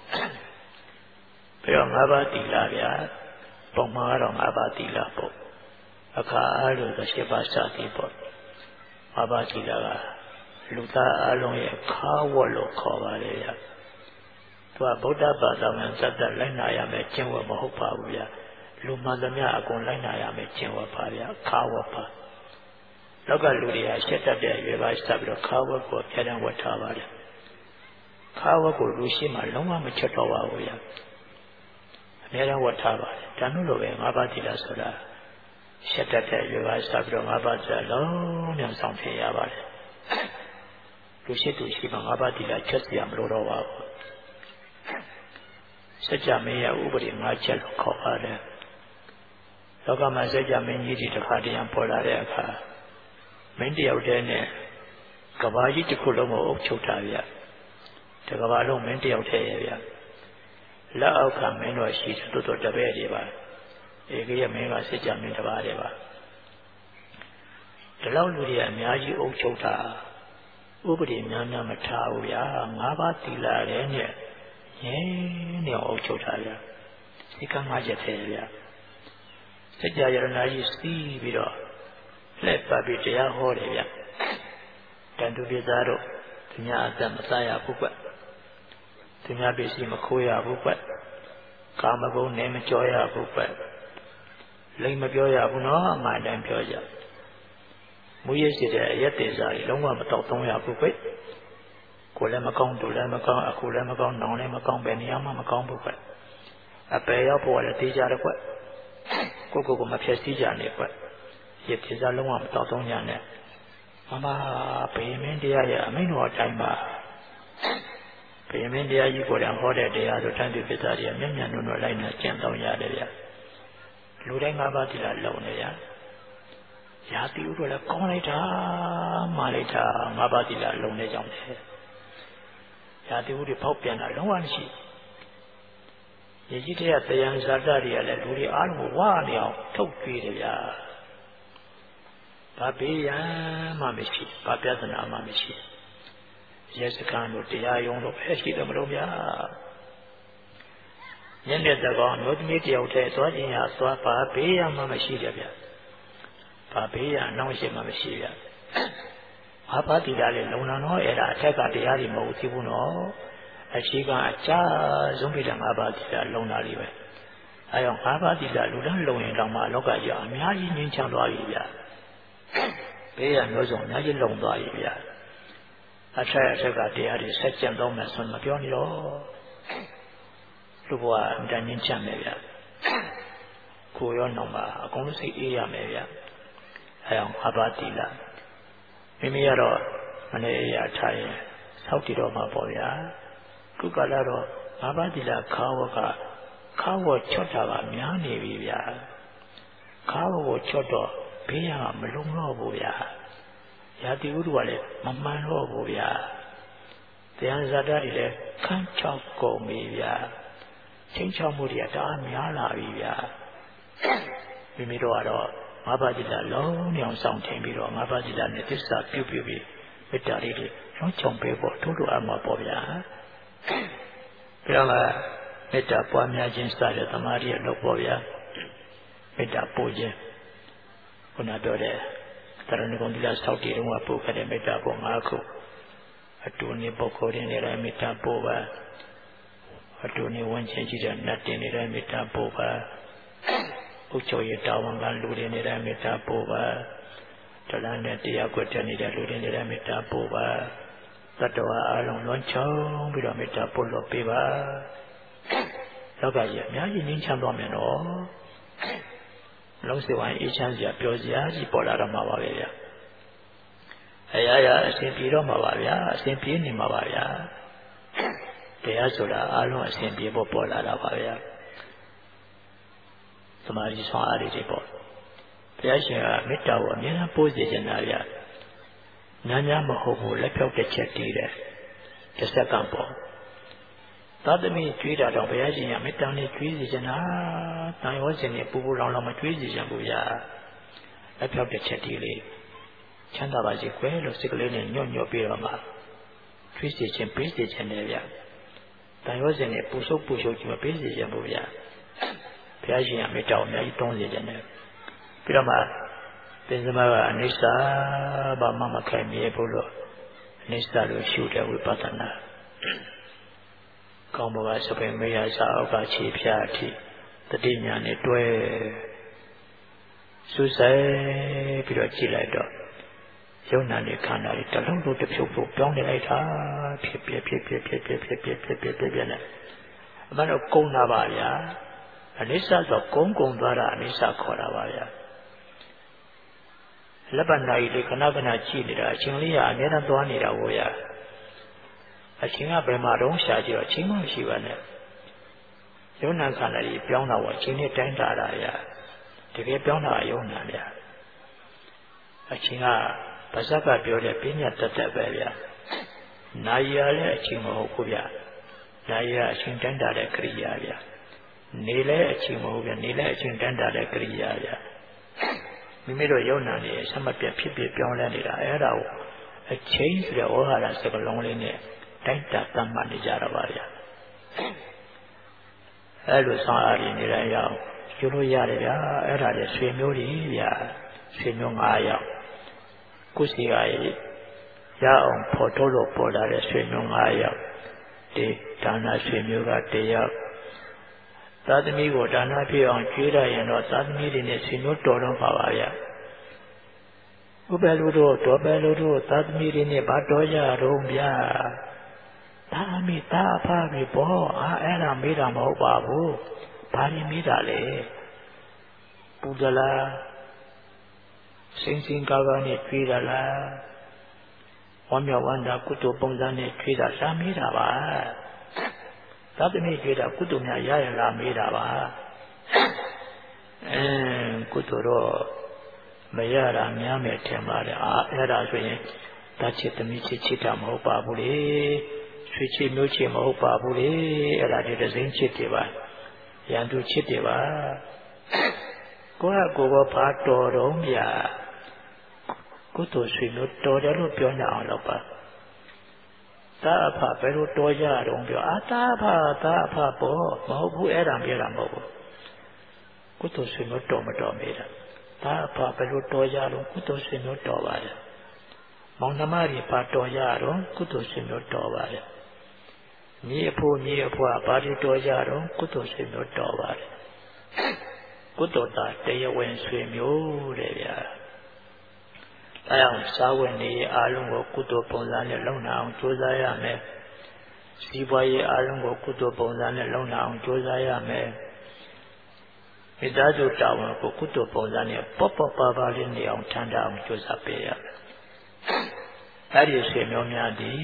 S1: ပြီးတော့ငါးပါးသီလဗျာပုံမှန်ကတော့ငါးပါးသီလပေါ့အခါအားလို့ဆိုရှစ်ပါးစသည်ပေါ့ငါးပါးသီလကလူသားအလုံးရဲ့ခါဝတ်လို့ခေါ်ပါလေဗျာသူကဗုဒ္ဓဘာသာဝင်စက်တက်လိုက်နာရမယ်ကျင့်ဝတ်မဟုတ်ပါဘူးဗျာလူမှန်သမျှအကုန်လိုက်နာရမယ်ကျင့်ဝတ်ပါဗျာခါဝတ်ပါလောကလူတွေကရှက်တတ်တဲ့ရွယ်ပါစပ်ပြီးတော့ခါဝတ်ကိုပြတဲ့ဝတ်ထားပါလေခါဝတ်ကိုလူရှိမှလုံးဝမချက်တော့ပါဘူးဗျာအများအားဝတ်ထားပါလေဒါမျိုးလိုပဲငါးပါးသီလဆိုတာရှက်တတ်တဲ့ရွယ်ပါစပ်ပြီးတော့ငါးပါးစက်လုံးညံဆောင်ဖြစ်ရပါလေလူရှိသူရှိမှငါးပါးသီလချက်စီရမလို့တော့ပါဘူးစัจ जा မင်းရဲ့ဥပဒေငါးချက်လို့ခေါ်ပါတယ်လောကမှာစัจ जा မင်းကြီးဒီတစ်ခါတည်းပေါ်လာတဲ့အခါမင်းတယောက်တည်းနဲ့ကဘာကြီးတစ်ခုလုံးကိုအုပ်ချုပ်တာဗျတကဘာလုံးမင်းတယောက်တည်းရဲ့ဗျလက်အောက်ကမင်းတို့ရှိတော်တော်တပည့်တွေပါဧကရမင်းကစัจ जा မင်းတစ်ပါးတည်းပါဒီလောက်လူတွေအများကြီးအုပ်ချုပ်တာဥပဒေများများမထားဘူးဗျာငါးပါးသီလရဲ့နဲ့ရင်းနဲ့အုပ်ချုပ်ထားဗျာဒီကငါးချက်သေးဗျာစัจ जा ယရဏကြီးစီးပြီးတော့လက်ပတ်ပြီးတရားဟောတယ်ဗျတန်တုပိသားတို့သူများအသက်မစားရဘူးကွသူများပစ္စည်းမခိုးရဘူးကွကာမဂုဏ်နဲ့မကြောရဘူးကွလိမ်မပြောရဘူးနော်အမှန်တမ်းပြောကြမူရရှိတဲ့အရက်တေစာကြီးလုံးဝမတော့သုံးရဘူးကွကိုယ်လည်းမကောင်းသူလည်းမကောင်းအခုလည်းမကောင်းနောင်လည်းမကောင်းပဲနေရာမှမကောင်းဘူးကွအပယ်ရောက်ဖို့လည်းတေးကြတယ်ကွကိုကိုကိုမဖြည့်စည်းကြနဲ့ကွရက်တေစာလုံးဝမတော့သုံးရနဲ့မမဘိမင်းတရားရဲ့အမိန့်တော်အတိုင်းပါဘိမင်းတရားကြီးကိုယ်တိုင်ဟောတဲ့တရားဆိုတန်တုပိသားတွေမျက်မျက်နှုံနှုံလိုက်နေကျင့်သုံးရတယ်ဗျလူတိုင်းငါးပါးတိလာလုံနေရရာတိဥတို့လည်းကောင်းလိုက်တာမာလိုက်တာငါးပါးတိလာလုံနေကြောင်းတယ်ရာတိဥတွေပေါက်ပြန်တာလုံးဝမရှိရေကြီးတဲ့တရားဇာတတွေကလည်းလူတွေအားလုံးကိုဝါနေအောင်ထုတ်ကြွေးတယ်ဗျာဘာပေးရမှမရှိဘာပြဿနာမှမရှိရဲစခန်းတို့တရားရုံးတို့ပဲရှိတယ်မလို့ဗျာညနေတကောင်မျိုးသမီးတယောက်တည်းသွားခြင်းရသွားပါဘေးရမှမရှိကြဗျ။ဘာဘေးရနောက်ရှိမှမရှိဗျ။ဘာပါတိတာလေလုံလာတော့အဲ့ဒါအထက်ကတရားတွေမဟုတ်သေးဘူးနော်။အရှိကအကြဆုံးပြတဲ့ငါးပါးတိတာလုံလာလိမ့်မယ်။အဲကြောင့်ငါးပါးတိတာလူတန်းလုံရင်တောင်မှလောကကြီးအများကြီးငြိမ်းချမ်းသွားပြီဗျ။ဘေးရမျိုးစုံအများကြီးလုံသွားပြီဗျ။အထက်အထက်ကတရားတွေဆက်ကျင့်သုံးမယ်ဆိုမပြောနေတော့လူဘဝအတန်ချင်းချမ်းမယ်ဗျကိုရောနောင်ပါအကုန်လုံးစိတ်အေးရမယ်ဗျအဲအောင်အဘာတိလာမိမိကတော့မနေ့အရာထားရင်စောက်တည်တော့မှာပေါ့ဗျာခုကလာတော့အဘာတိလာခါဝကခါဝချွတ်တာကများနေပြီဗျာခါဝကိုချွတ်တော့ဘေးရမလုံတော့ဘူးဗျာရာတိဥဒ္ဓကလည်းမမှန်တော့ဘူးဗျာတရားဇာတာတွေလည်းခန်းချောက်ကုန်ပြီဗျာချင်းချောက်မှုတွေကတအားများလာပြီဗျာမိမိတို့ကတော့ငါးပါးတိလာလုံးနေအောင်ဆောင်ထင်ပြီးတော့ငါးပါးတိလာနဲ့သစ္စာပြုပြုပြီးမေတ္တာလေးတွေလုံးချုံပေးဖို့ထို့လိုအပ်မှာပေါ့ဗျာပြောလာမေတ္တာပွားများခြင်းစတဲ့သမာဓိရဲ့လုပ်ပေါ့ဗျာမေတ္တာပို့ခြင်းခုနပြောတဲ့တရဏဂုံတိလာဆောက်တည်တော့ပို့ခဲ့တဲ့မေတ္တာပို့ငါးခုအတူနေပုဂ္ဂိုလ်ရင်းနေတဲ့မေတ္တာပို့ပါအတူနေဝန်ချင်းရှိတဲ့နတ်တင်နေတဲ့မေတ္တာပို့ပါဥစ္စာရတာဝန်ကလူတွေနေတဲ့မေတ္တာပို့ပါတလန်းနဲ့တရားကွက်တဲ့နေတဲ့လူတွေနေတဲ့မေတ္တာပို့ပါတတ္တဝါအလုံးလွန်ချုံပြီးတော့မေတ္တာပို့လို့ပေးပါလောကကြီးအများကြီးငြိမ်းချမ်းသွားမယ်နော်လုံးစဝိုင်းအေးချမ်းစရာပျော်စရာကြီးပေါ်လာတော့မှာပါပဲဗျာအရာရာအစဉ်ပြေတော့မှာပါဗျာအစဉ်ပြေနေမှာပါဗျာတရားဆိုတာအလုံးအစဉ်ပြေဖို့ပေါ်လာတာပါဗျာသမာဓိဆွမ်းအားတွေပေါ့ဘုရားရှင်ကမေတ္တာကိုအမြဲတမ်းပို့စေချင်တာဗျာညာညာမဟုတ်ဘူးလက်ဖြောက်တစ်ချက်တည်တယ်တစ်စက္ကန့်ပေါ့သာသမီကျွေးတာတော့ဘုရားရှင်ကမေတ္တာနဲ့ကျွေးစေချင်တာတန်ရောစင်နဲ့ပူပူလောင်လောင်မကျွေးစေချင်ဘူးဗျာလက်ဖြောက်တစ်ချက်တည်လေချမ်းသာပါစေကွယ်လို့စိတ်ကလေးနဲ့ညွတ်ညွတ်ပြီးတော့မှကျွေးစေခြင်းပေးစေခြင်းနဲ့ဗျာတန်ရောစင်နဲ့ပူဆုပ်ပူရှုပ်ခြင်းမပေးစေခြင်းဘူးဗျာဘုရားရှင်ကမေတ္တာကိုအများကြီးတွန်းစေခြင်းနဲ့ပြီးတော့မှသင်္ဇမကအနိစ္စဘာမှမခိုင်မြဲဘူးလို့အနိစ္စလို့ရှုတဲ့ဝိပဿနာကောင်းဘဝစပင်မေယစာအောက်ကခြေဖြားအထိတတိညာနဲ့တွဲစူးစိုက်ပြီးတော့ကြည့်လိုက်တော့ယုံနာနဲ့ခန္ဓာတွေတလုံးလုံးတစ်ဖြုတ်ဖြုတ်ပြောင်းနေလိုက်တာဖြစ်ဖြစ်ဖြစ်ဖြစ်ဖြစ်ဖြစ်ဖြစ်ဖြစ်ဖြစ်ဖြစ်ဖြစ်နဲ့အမှန်တော့ကုန်းတာပါဗျာအနိစ္စဆိုကုန်းကုန်းသွားတာအနိစ္စခေါ်တာပါဗျာလက်ပနာကြီးလေးခဏခဏကြည့်နေတာအချင်းလေးကအများနဲ့သွားနေတာကိုဗျာအချင်းကဘယ်မှာတော့ရှာကြည့်တော့ချင်းမရှိပါနဲ့ယုံနာခန္ဓာကြီးပြောင်းတာပေါ့ချင်းနဲ့တိုင်းတာတာဗျာတကယ်ပြောင်းတာယုံနာဗျာအချင်းကဗဇက်ကပြောတဲ့ပညာတတ်တတ်ပဲဗျာနာယီရလည်းအချင်းမဟုတ်ဘူးဗျာနာယီရအချင်းတိုင်းတာတဲ့ကရိယာဗျာနေလဲအချင်းမဟုတ်ဗျာနေလဲအချင်းတိုင်းတာတဲ့ကရိယာဗျာမိမိတို့ယုံနာနေဆက်မပြတ်ဖြစ်ဖြစ်ပြောင်းလဲနေတာအဲ့ဒါကို a change the Ohara Sakalonglin, Tenta Tamani Jaravaria. Elusari Niraya, Juruyaria, Era de Swimuri, Swimungaya, Kusiai, Yaon Potolo Poda de Swimungaya, de Dana Swimuga Dea. Tadmigo Dana Pion Jira and Tadmi in a Sinu Toron Pavaya. Ubeludo, Tobeludo, Tadmi in a Batoya, Rumbia. Tami Tapa, Ripo, Era Mira Mobabu, Parimidale, Budala, Sing Gavani, Tridala, Omya Wanda Kuto Ponzani, Trida Samirava. Tadmi Trida Kutumia Yaya Mirava. And Kuturo Mayara Miame Temara, Era Swing, Touch it the Michi Chita Mopabuli. Switchy Muchi Mopabuli, Era did a Zin Chitiva, Yandu Chitiva, Goa Goa Pato Romia, Kuto Swinu Todalo Piona Lopa, Tapa Peru Toya Rombio, Atapa, Tapa Po, Mobu Era Mira Mobu, Kuto Swinu Tomato Mira, Tapa Peru Toya, Kuto Swinu Tovada, Monamari Pato Yaro, Kuto Swinu Tovada. Niapo, Niapo, Badi Toyaro, Kuto Sino Tovar. Kutota, they went swim you, I am Sawani, Alungo Kuto Ponzane Lona, Josayame. Sibaye Alungo Kuto Ponzane Lona, Josayame. Midazu Tower, Kuto Ponzane, Papa Pavalini on Tanda, Josapea. That is Semiomiadi.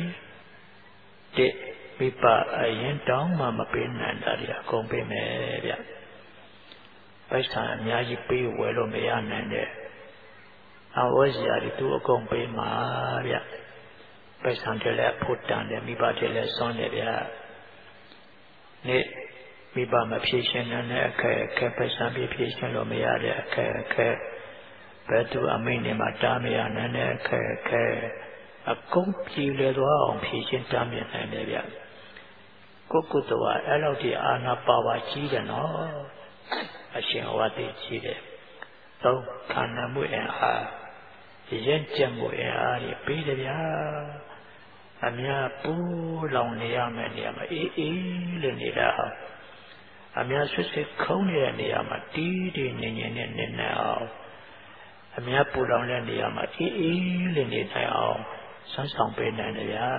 S1: Pipa ayen down Mama Pin and Daria, Compe Meria. By time Yaji P. Wello Mayan and there. I was Yadi to a Compe Maria. By Santella put down the Mibatella Soneria. Ne Miba my patient and a Capasan be patient or Mearia, Care, Betu Aminima Damian and a Care. A completely wrong patient Damian and area. Kokutoa, Elodie Anna Bawa Chidano, a Shinawati Chide. So, Kanamu and Ha, Yenjamu and Ari Pedia, Amia Poo Long Niama Niama, E. Lenida, Amia Susi Konia Niama, Didi Ninin now, Amia Poo Long Niama, E. Lenida, some song pain and ya.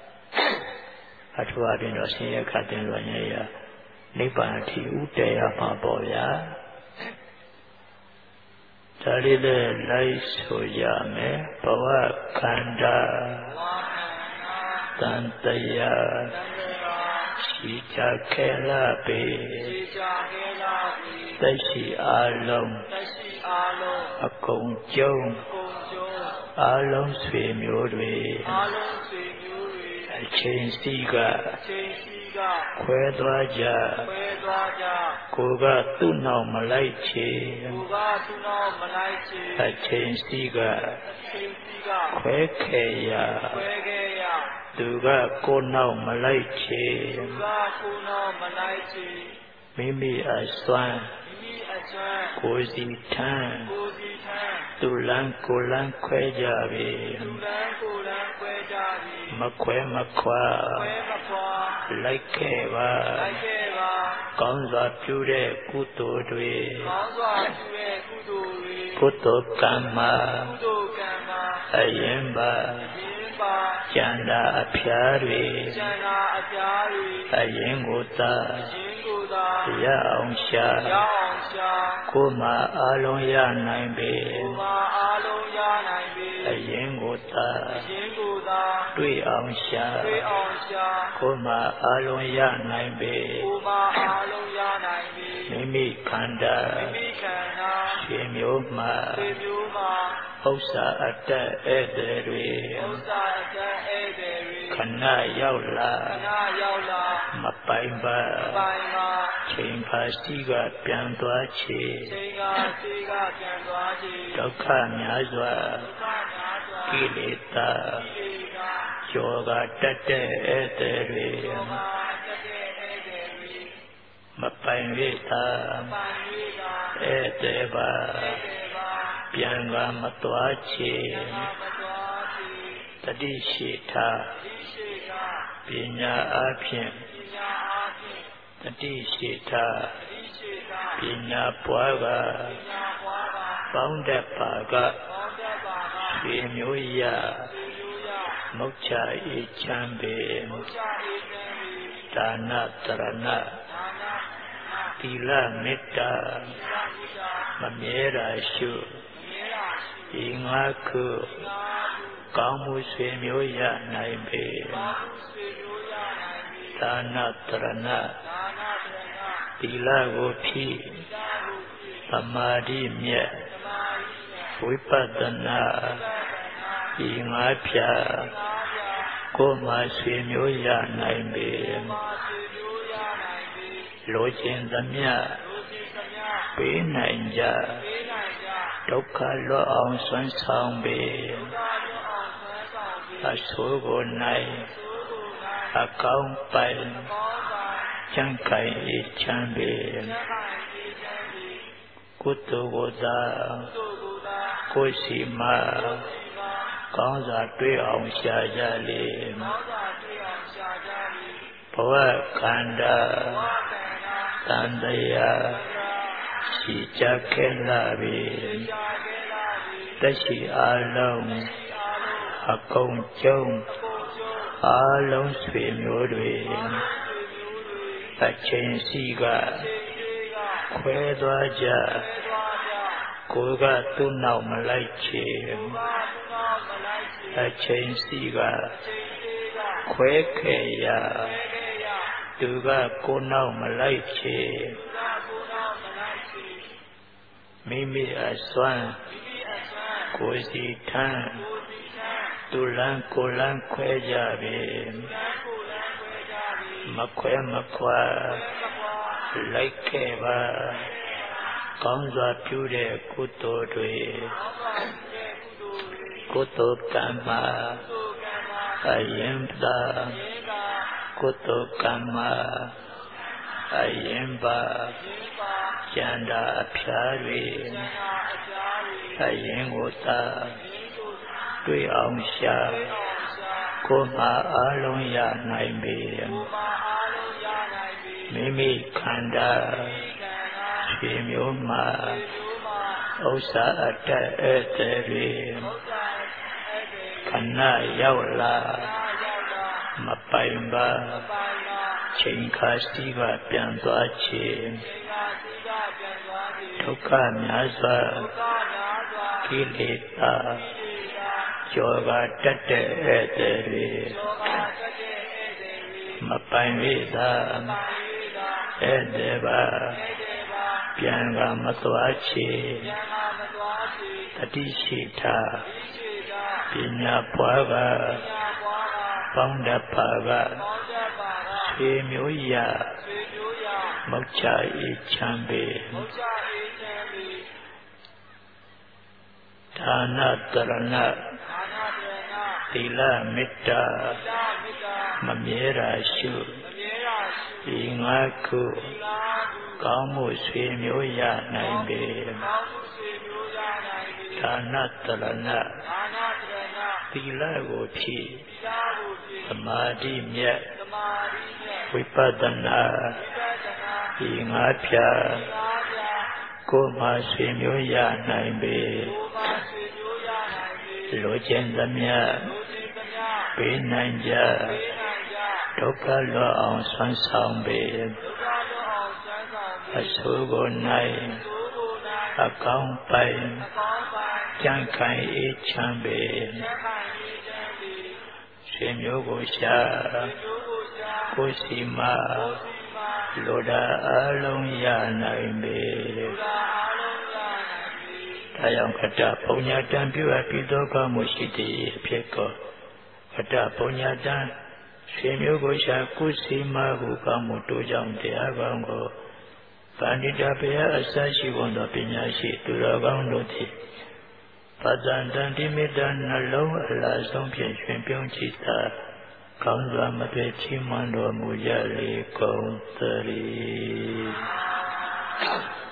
S1: Atua dino senior cutting Rania, Nipati Utea Paboya. Taride Laisuyame, Pawa Kanda, Tantaya, Shija Kelabe, Tashi Alum, Akong Jong, Alum Swim Yodwe. Chain Siga, Quedraja, Koga Tuno Malaichi, a chain Siga, Quekeya, Duga Kono Malaichi, Mimi Aswan, Kozi Tan, Tulan Kulan Quejavi. Makwe Makwa, Laikeva, Gonza Pure Kuto Dwe, Kuto Kama, Ayemba, Janda Apiari, Ayengota, Yaonsha, Kuma Aloya Naimbe, Ayengota, Dui Aonsha, Kuma Aloya Naimbe, Mimi Kanda, Shemioma, Osa Ata Ederi, Kana Yaula, Mapaimba, Chimpa Siga Piantuachi, Doka Nyazwa, ကိလေသာယောဂတတ်တဲ့ဧည့်သည်တွေမပိုင်ရတာဧည့်သည်ပါပြန်ကမသွားချေတတိရှိထာပညာအဖြင့်တတိရှိထာပညာပွားကပေါင်းတတ်ပါကဒီမျိုးရမုတ်ချအေးချမ်းပေဒါနတရဏသီလမေတ္တာမမြဲတာရှုဒီငါခုကောင်းမှုဆွေမျိုးရနိုင်ပေဒါနတရဏသီလကိုဖြည့်သမာဓိမြတ်ဝိပဿနာဒီငါဖြာကိုယ်မှာဆွေမျိုးရနိုင်ပေလိုချင်သမျှပေးနိုင်ကြဒုက္ခလွတ်အောင်ဆွမ်းဆောင်ပေအဆိုးကိုနိုင်အကောင်းပိုင်ချမ်းခိုင်ချမ်းပေကုသိုလ်ကိုသာကိုယ်စီမှာကောင်းစွာတွေ့အောင်ရှာကြလေဘဝခန္ဓာတန်တရားရှိကြခဲ့လာပြီတရှိအလုံးအကုန်ကျုံအလုံးဆွေမျိုးတွေအချိန်စီကခွဲသွားကြကိုယ်ကသူ့နောက်မလိုက်ချေအချိန်စီကခွဲခဲ့ရသူကကိုယ်နောက်မလိုက်ချေမိမိအစွမ်းကိုယ်စီထမ်းသူလန်းကိုယ်လန်းခွဲကြပြီမခွဲမခွာလိုက်ခဲ့ပါကောင်းစွာပြုတဲ့ကုသိုလ်တွေကုသိုလ်ကံမှာအယံပါကုသိုလ်ကံမှာအယံပါကျန်တာအဖျားတွေအယံကိုသာတွေ့အောင်ရှာကိုယ်မှာအလုံးရနိုင်ပေမိမိခန္ဓာဒီမျိုးမှာဥစ္စာအတ္တဧည့်သည်တွေခဏရောက်လာမပိုင်ပါချိန်ခါစီကပြန်သွားချေဒုက္ခများစွာကိလေသာယောဂတတ်တဲ့ဧည့်သည်တွေမပိုင်ရတာဧည့်သည်ပါပြန်ကမသွားချေတတိရှိထာပညာပွားကပေါင်းတတ်ပါကဆွေမျိုးရမုတ်ချအေးချမ်းပေဒါနတရဏသီလမေတ္တာမမြဲတာရှုဒီငါခုကောင်းမှုဆွေမျိုးရနိုင်ပေဒါနတရဏသီလကိုဖြည့်သမာဓိမြတ်ဝိပဿနာဒီငါဖြာကိုယ်မှာဆွေမျိုးရနိုင်ပေလိုချင်သမျှပေးနိုင်ကြဒုက္ခလွတ်အောင်ဆွမ်းဆောင်ပေအဆိုးကိုနိုင်အကောင်းပိုင်ကြံ့ခိုင်အေးချမ်းပေရှင်မျိုးကိုရှာကိုယ်စီမှာလိုတာအလုံးရနိုင်ပေဒါကြောင့်ခတ္တပုညတံပြုအပ်ပြီးသောကောင်းမှုရှိသည့်အဖြစ်ကိုခတ္တပုညတံရှင်မျိုးကိုရှာကိုယ်စီမှာဟုကောင်းမှုတိုးကြောင့်တရားကောင်းကိုဗန္ဓိတဘုရားအစရှိကုန်သောပညာရှိသူတော်ကောင်းတို့သည်ပါတန်တန်တိမေတ္တာနှလုံးအလားဆုံးဖြင့်ရှင်ပြုံးကြည်သာကောင်းစွာမသွေချီးမွမ်းတော်မူကြလေကုန်သတည်း